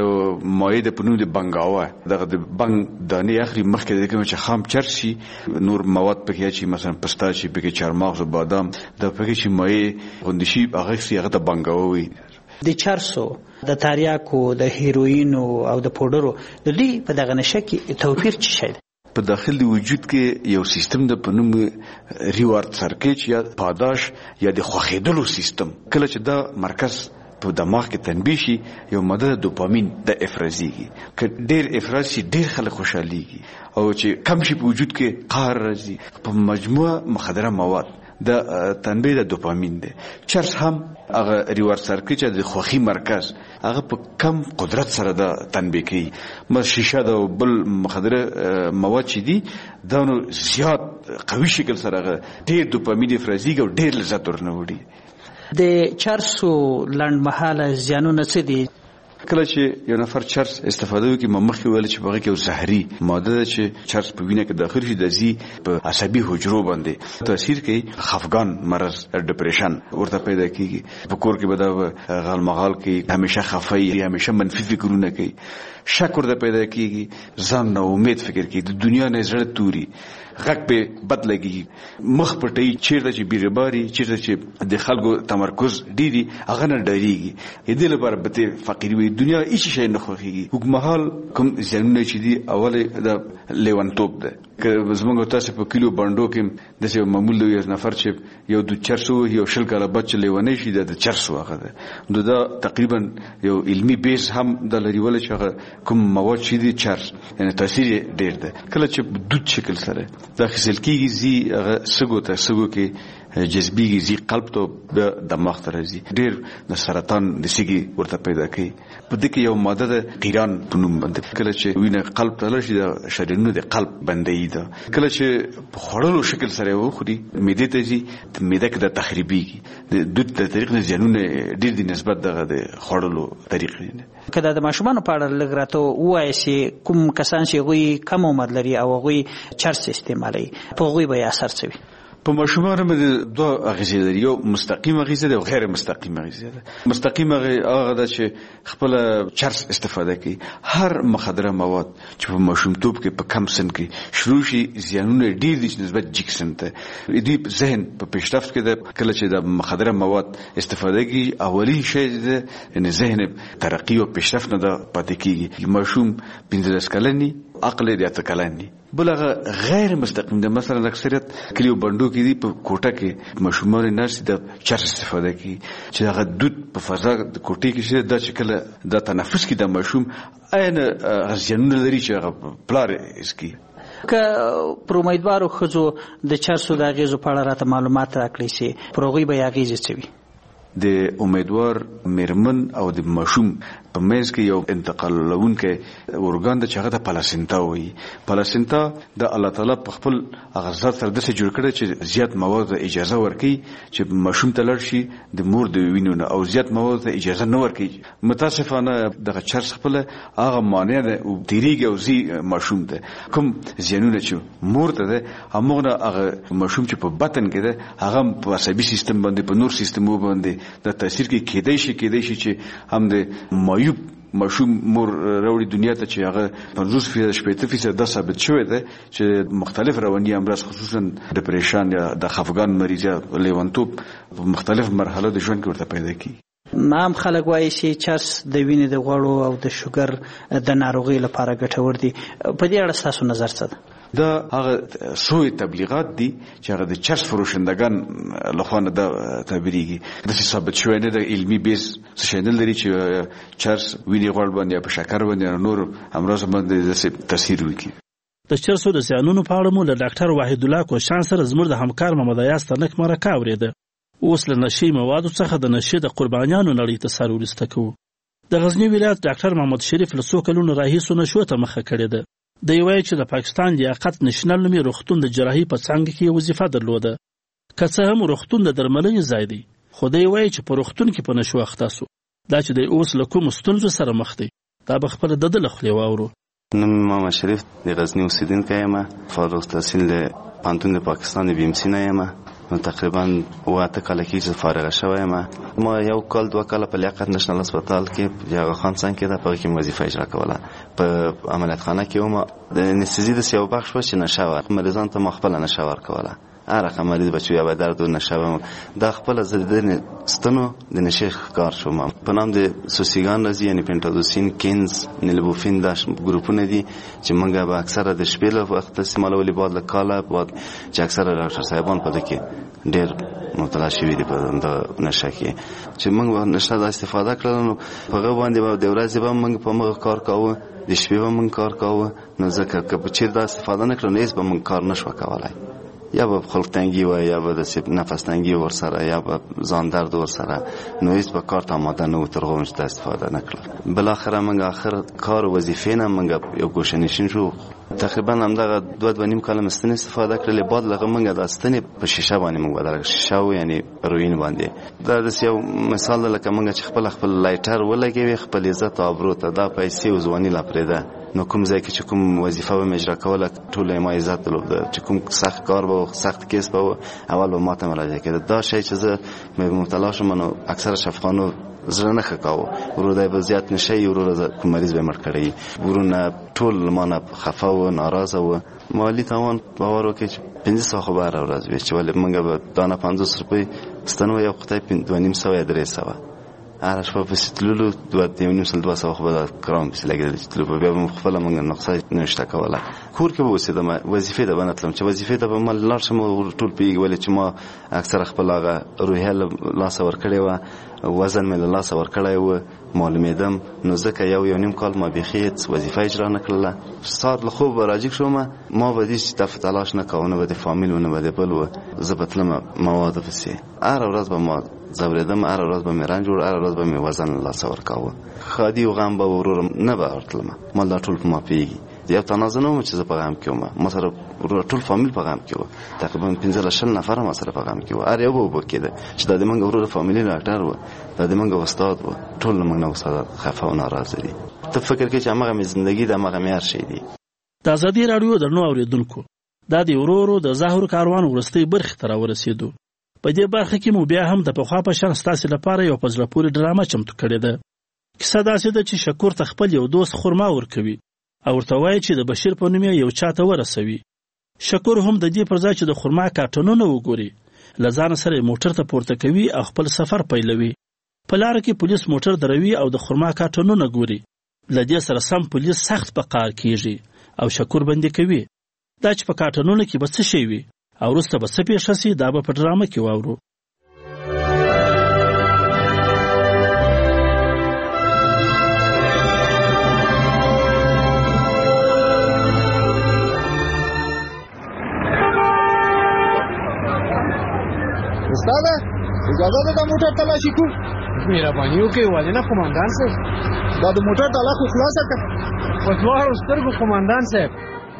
مایع د پنوم د بنګاوه دغه بنګ دانی اخري مخکې د کوم چې خام چرسي نور مواد پکې اچي، مثلا پستا چې پکې چارمغز او بادام د پکې چې مایع غوندشي هغه سی هغه د بنګاوه. د چرسو، د تاریاکو، د هیروینو او د پودرو د دې په دغه نشه کې توپیر څه شي؟ په داخل دی وجود کې یو سیستم د پنوم ریوارد سرکټ یا پاداش یا د خوخېدلو سیستم. کله چې دا مرکز په دماغ کې تنبیه شي یو ماده دوپامین د افرازيږي. که ډېر افراز شي ډېر خلک خوشحاليږي، او چې کم شي په وجود کې قهر راځي. په مجموعه مخدره مواد د تنبیه د دوپامین دی. چرس هم هغه ریوارد سرکټ د خوخي مرکز هغه په کم قدرت سره د تنبیه کوي. شیشه د بل مخدره مواد چې دي دا نو زیات قوي شکل سره ډېر دوپامین افرازيږي او ډېر لذت ورنه وړي. د چرسو لنډمهاله زیانونه څه دي؟ کله چې یو نفر چرس استفاده وکړي مخکې ویل چې هغه کې یو زهري ماده ده چې چرس په وینه کې داخل شي د ځي په عصبي حجرو باندې تاثیر کوي. خفګان مرض ډیپریشن ورته پیدا کیږي. په کور کې به دا غالمغال کې همیشه خفای، همیشه منفي فکرونه کوي، شک ورته پیدا کیږي، ځان نه امید فکر کوي، د دنیا نه زړه توري، غږ به بد لګي، مخ پټي، چیرته چې بیرباري، چیرته چې د خلکو تمرکز ډیری هغه نه ډاریږي. دې لپاره به فقیر وي، دنیا هیڅ شي نه خوخيږي. حکومت کوم ځانونه چې دي اوله د لیوانتوب ده. که زموږ تاسو په کلیو باندې کې د یو معمول یو نفر چې یو د چرسو یو شل کاله بچ لیوانې شي د چرسو هغه ده. دا تقریبا یو علمی بیس هم د لري ول چې کوم مواد چې دي چرس یعنی تاثیر ډیر ده. کله چې دود شکل سره دا خسل کیږي زی هغه سګو ته سګو کې جذبېږي زی قلب ته دماغ ته راځي ډېر د سرطان د سږي ورته پیدا کوي. په دې کې یو ماده ده قیران په نوم باندې کله چې وینه قلب ته لاړ شي د شریانونو د قلب بندوي ده. کله چې په خوړلو شکل سره وخوري معدې ته ځي معده کې د تخریبېږي د دود د طریق نه زیانونه ډېر دي نسبت دغه د خوړلو طریقې نه. که د ماشومانو په اړه لږ راته ووایې چې کوم کسان چې هغوی کم عمر لري او هغوی چرس استعمالوي په هغوی به یې اثر څه وي؟ په ماشومانو باندې دوه اغیزې لري، یو مستقیم اغیزه ده او غیر مستقیم اغیزه ده. مستقیم هغه ده چې خپل چرس استفاده کوي. هر مخدره مواد چې په ماشومتوب کې په کم سن کې شروع شي زیانونه ډیر دي نسبت جګ سن ته. دې ذهن په پیشرفت کې ده. کله چې د مخدره مواد استفاده کوي اولی شی ده ان ذهن ترقی او پیشرفت نه ده پاتې کیږي. ماشوم 15 کلنی عقل دې 8 کلنی. بلغه غیر مستقیم ده. مثلا اکثریت کلیو بندو کې دي په کوټه کې ماشومان ناس د چرس استفاده کوي چې هغه دود په فضا د کوټې کې شي د شکل د تنفس کې د ماشوم عین غزيانونه لري چې هغه پلار اسکی. که پر امیدوارو ښځو د چرسو د اغیزو په اړه راته معلومات راکړئ چې پر هغوی به یې اغیزې څه وي؟ د امیدوار میرمن او د ماشوم په منځ کې یو انتقالونکی ارګان د چې هغه د پلاسینتا وایي. پلاسینتا د الله تعالی په خپل هغه ذات سره داسې جوړ کړی چې زیات مواد اجازه ورکوي چې ماشوم ته لاړ شي د مور د وینو نه، او زیات مواد ته اجازه نه ورکوي. متاسفانه دغه چرس خپل هغه مانع ده او تیریږي او زی ماشوم ته کوم زیانونه چې مور ته ده همغه هغه ماشوم چې په بطن کې ده هغه په عصبي سیستم باندې په نور سیستمو باندې د تاثیر کې کېدای شي چې هم د معیوب ماشوم مور راوړي دنیا ته چې هغه 50% دا ثابت شوی دی چې مختلف رواني امراض خصوصا ډپریشن یا د خفګان مریض یا لیونتوب په مختلف مرحله د ژوند کې ورته پیدا کیږي. عام خلک وایي چې چرس د وینې د غوړو او د شوګر د ناروغۍ لپاره ګټور دي. په دې اړه ستاسو نظر څه ده؟ دا هغه سوء تبلیغات دي چې هغه د چرس فروشندگان لخوا نه تعبیریږي. د ثابت شوی نه د علمي بیس څه نه لري چې چرس وینې غوړ باندې په شکر باندې نور امراض باندې تاثیر وکړي. د چرسو د زیانونو په اړه مو له ډاکټر وحید الله کوشان سره زموږ د همکار محمد ایاز ترنک مرکه اورېده. اوس له نشي موادو څخه د نشي د قربانیانو نړۍ ته سر ورسته کوو. د غزنی ولایت ډاکټر محمد شریف له څو کلونو راهیسې نشو ته مخه کړې ده. د یوای چې د پاکستان لیاقت نشنل نومي روغتون د جراحي په څنګه کې وظیفه درلوده. که څه هم روغتون د درملنې ځای دی، خو د یوای چې په روغتون کې په نشو اخته سو دا چې د اوس له کوم ستونزو سره مخ دی دا به خپل د دل خپل واورو. نوم محمد شریف د غزنی اوسیدونکی یم. فارغ التحصیل د پانتون د پاکستان بی ام سی نه یم. تقریبا 8 کال کې فارغ شوم. ما یو کال 2 کال په لیاقت نشنل هسپتال کې یو خان څنګه کې د پاره کې وظیفه اجرا کوله. په عملیات خانه کې وم د انستزی د سیو بخش و چې نشاور مریضان ته مخبل نشاور کوله. هر مریض بچو یا به درد نشاور د خپل زدن ستنو د نشیخ کار شوم. په نام د سوسیګان راځي یعنی پنټادوسین کینز نیلبوفین د ګروپونه دي چې موږ به اکثره د شپې له وخت استعمالولې بعد له کاله بعد چې اکثره ډاکټر صاحبان په دې ډېر مطالعه شوي دي په د نشه کې چې موږ نشه د استفاده کړل. نو په هغه باندې د ورځې به موږ په موږ کار کوو، د شپې به موږ کار کوو. نو ځکه که په چیر د استفاده نه کړو نو هیڅ به موږ کار نشو کولای. یا به خلق تنگی و یا به د نفس تنگی ورسره یا به ځان درد ورسره نو هیڅ به کار ته آماده نه و تر هغو چې استفاده نه کړل. بالاخره موږ آخر کار و وظیفې نه موږ یو ګوښه‌نشین شو. تقریبا همدغه 2.5 کال مستن استفاده کړل. بعد لغه موږ د ستنې په شیشه باندې موږ بدل شیشه و یعنی روین باندې دا د یو مثال لکه موږ چې خپل لایټر ولګوي خپل عزت او ابرو ته دا پیسې او ځواني لا پرېده. نو کوم ځای کې چې کوم وظیفه به مجرا کوله ټول ما عزت درلود چې کوم سخت کار به سخت کیس به اول به ماته مراجعه کړه. دا شی چې زه مبتلا شوم نو اکثر شفقانو زړه نه خکاو ورودای به زیات نشي ورور کوم مریض به مړ کړی ورونه ټول مانه خفه و ناراضه و. مالی تاوان باور وکړي چې 500 خبر ورځ وي چې ولې موږ به دانه 50 روپۍ ستنو یو خدای 2.5 یا 300 هر شپه په ستلولو 2.5 خو به کرام بس لګیدل چې تلو بیا به خپل موږ نقصه نشته کوله. کور کې به اوسېدم وظیفې ته بنتلم چې وظیفې ته به مل لار شم ټول پیږي ولې چې ما اکثر خپل هغه روحیه لاس ور کړی و وزن مې لاس ور کړی و معلومېدم نو ځکه یو نیم کال ما بیخي هېڅ وظیفه اجرا نه کړله. سهار له خوب به راجګ شوم، ما به دې چې ته تلاش نه کوه، نه به د فامیل و نه به د بل و، زه به تلم موادو پسې. هره ورځ به ما ځورېدم، هره ورځ به مې رنج وړ، هره ورځ به مې وزن له لاسه ورکاوه. ښادي و غم به ورور نه به ورتلم، ما دا ټول په ما پوهېږي. یو تنازه نه وم چې زه په غم کې وم، ما سره ټول فامیل په غم کې و، تقریبا 15-20 نفره ما سره په غم کې و. هر یو به اوبه کېده چې دا د موږ ورور فامیلي ډاکټر و، دا د موږ استاد و، ټول له موږ نه استاد خفه او ناراضه دي. ته فکر کوې چې همغه مې زندګي ده، همغه مې هر شی دي. د ازادي راډیو درنو اورېدونکو، دا د ورورو د ظاهر کاروان وروستۍ برخې ته راورسېدو. په دې برخه کې مو بیا هم د پخوا په شان ستاسې لپاره یو په زړه پورې ډرامه چمتو کړې ده. کیسه داسې ده چې شکور ته خپل یو دوست خرما ورکوي او ورته وایي چې د بشیر په نوم یو چا ته ورسوي. شکور هم د دې پر ځای چې د خرما کارټونونه وګوري، له ځانه سره یې موټر ته پورته کوي او خپل سفر پیلوي. په لاره کې پولیس موټر دروي او د خرما کارټونونه ګوري. له دې سره سم پولیس سخت په قهر کېږي او شکور بندي کوي. دا چې په کارټونونو کې به څه شی وي او وروسته به څه پېښه سي، دا به په ډرامه کې واورو. استاده اجازه ده د موټر تلاشي کو؟ مهرباني وکړئ والینه قومندان صاحب، دا د موټر تالا خو خلاصه کړه. په دواړو سترګو قومندان صاحب،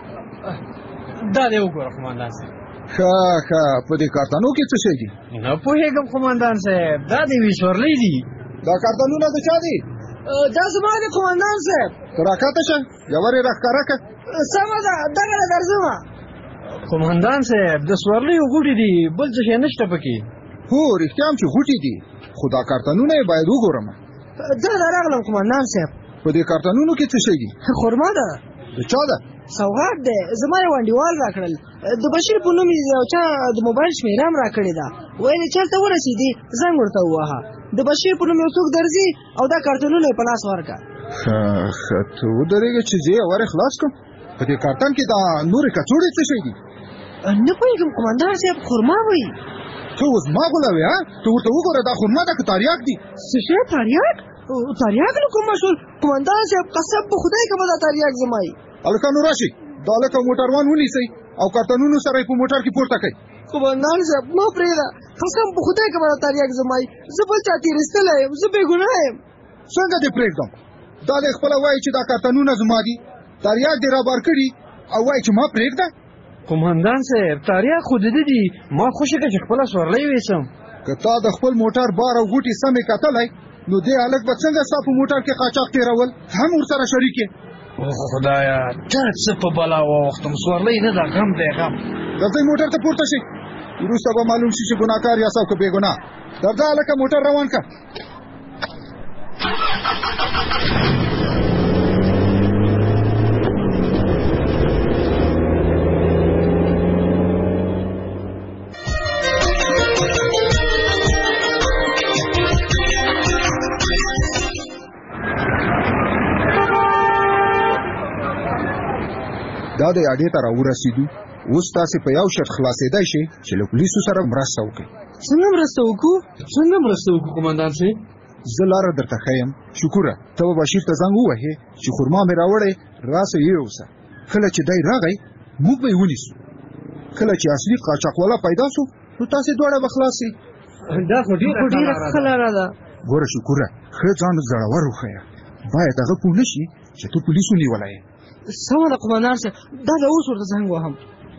دا دې وګوره قومندان صاحب. ښه په دې کارتانو کې څه شی دي؟ نه پوهېږم قومندان صاحب، دا د یوې سورلۍ دي. دا کارتانونه د چا دي؟ دا زما دي قومندان صاحب. ته راکښته شه، یوار یې راښکاره کړه. سمه ده، دغه له درځمه. قومندان صاحب د سورلیو غوټې دي، بل څه شی نشته پکې. هو رښتیا هم چې غوټې دي، خو دا کارتانونه یې باید وګورم. دا راغلم قومندان صاحب. په دې کارتانونو کې څه شی دي؟ خرما ده. د چا ده؟ سوغات ده، زما یو انډیوال راکړل. د بشیر په نوم یو چا د موبایل شمېره هم راکړې ده، ویل یې چېرته ورسېدي زنګ ورته ووهه. د بشیر په نوم یو څوک درځي او دا کارتونونه یې په لاس ورکړه. ښه ته ودرېږه چې زه یې ور خلاص کړم. په دې کارتن کې دا نورې کڅوړې څه شی دي؟ نه پوهېږم قومندان صاحب، خرما وایي. ته اوس ما غولوې؟ ته ورته وګوره دا خرما ده که تریاک دي؟ څه شی تریاک؟ تریاک نو کوم مسؤل قومندان صاحب، قسم په خدای که به دا تریاک زما یي. هلکانو راشئ، دا هلکه موټروان ونیسئ او کارتنونو سره یې په موټر کې پورته کړئ. قومندان صاحب مه پرېږده، قسم په خدای که به دا تریاک زما یي. زه بل چا تېرېستلی یم، زه بېګناه یم. څنګه دې پرېږدم؟ دا دې خپله وایي چې دا کارتنونه زما دي، تریاک دې رابار کړي او وایي چې ما پرېږده. قومندان صاحب تریاک خو د ده دي، ما خوښه کړه چې خپله سورلۍ ویسم. که تا د خپل موټر بار او ګوټې سمې کتلی نو دې هلک به څنګه ستا په موټر کې قاچاق تېرول هم ورسره شریک یې. خدایه ته څه په بلا واوښتم، سورلۍ نه ده، غم دی غم. راځئ موټر ته پورته شئ، وروسته به معلوم شي چې ګناهکار یاست او که بېګناه. درځه هلکه موټر روان کړه. دا د اډې ته راورسېدو. اوس تاسې په یو شرط خلاصېدای شئ چې له پولیسو سره مرسته وکړئ. څنګه مرسته وکړو قومندان صاحب؟ زه لاره درته ښیم. شکوره ته به بشیر ته زنګ ووهې چې خرما مې راوړی، راسه یوسه. کله چې دی راغی موږ به یې ونیسو. کله چې اصلي قاچاقوالا پیدا سو نو تاسې دواړه به خلاصئ. دا خو ډېره ښه لاره ده. ګوره شکوره، ښه ځان زړور وښیه، باید هغه پوه نه شي چې ته پولیسو نیولی یې. سمه ده قومندان صاحب، دا د اوس ورته زنګ وهم.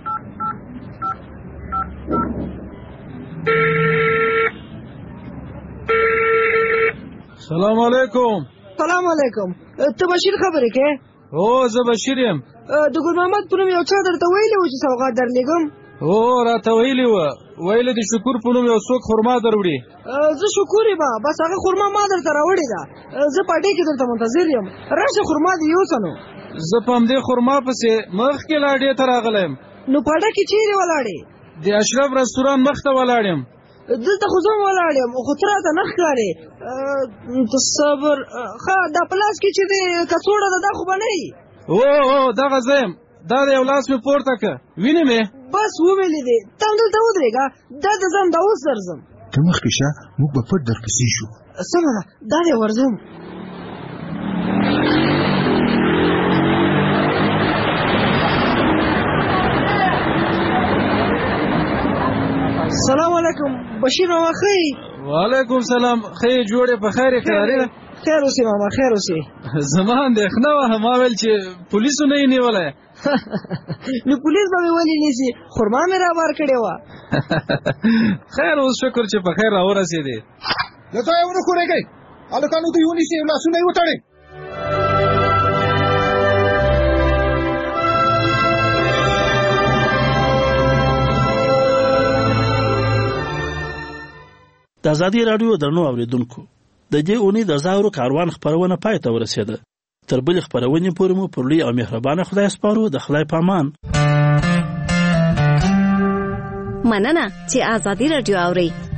سلام علیکم. سلام علیکم. ته بشیر خبرې کوې؟ هو زه بشیر یم. د ګل محمد په نوم یو چا درته ویلي و چې سوغات درلېږم؟ هو راته ویلي وه، ویلې د شکور په نوم یو څوک خرما دروړي. زه شکور یم، بس هغه خرما ما درته راوړې ده. زه په اډې کې درته منتظر یم، راشه خرما دې یوسه. نو زه په همدې خرما پسې مخکې لا اډې ته راغلی یم. نو په اډه کې چیرې ولاړې؟ د اشرف رستوران مخ ته ولاړ یم. دلته خو زه هم ولاړ یم، خو ته راته نه ښکارې. ته صبر. ښه دا په لاس کې چې دی کڅوړه ده، دا خو به نه یي؟ هو دغه زه یم. دا د یو لاس مې پورته که وینې مې. بس وویلې دې، ته همدلته ودرېږه، دا د ځم، دا اوس درځم. ته مخکې شه، موږ به پټ درپسې شو. سمه ده، دا دی ورځم. علیکم بشیر ماما خی وعلیکم سلام خی جوړه په خیر کړی خیر اوسې ماما خیر اوسې زمان دښنه وه ما ویل چې پولیسو نه یې نیولی نو پولیس به مې ولې نیسي خرما مې رابار کړې وه خیر اوس شکر چې په خیر راورسېدې له تا یې ونه ښورېږئ هلکانو دوی ونیسئ لاسونه یې وتړئ د ازادي راډیو درنو اوریدونکو د دې اونۍ د زهرو کاروان خپرونه پای ته ورسېده. تر بلې خپرونې پورې مو پر لوی او مهربانه خدای سپارو. د خدای په امان. مننه چې ازادي راډیو اورئ.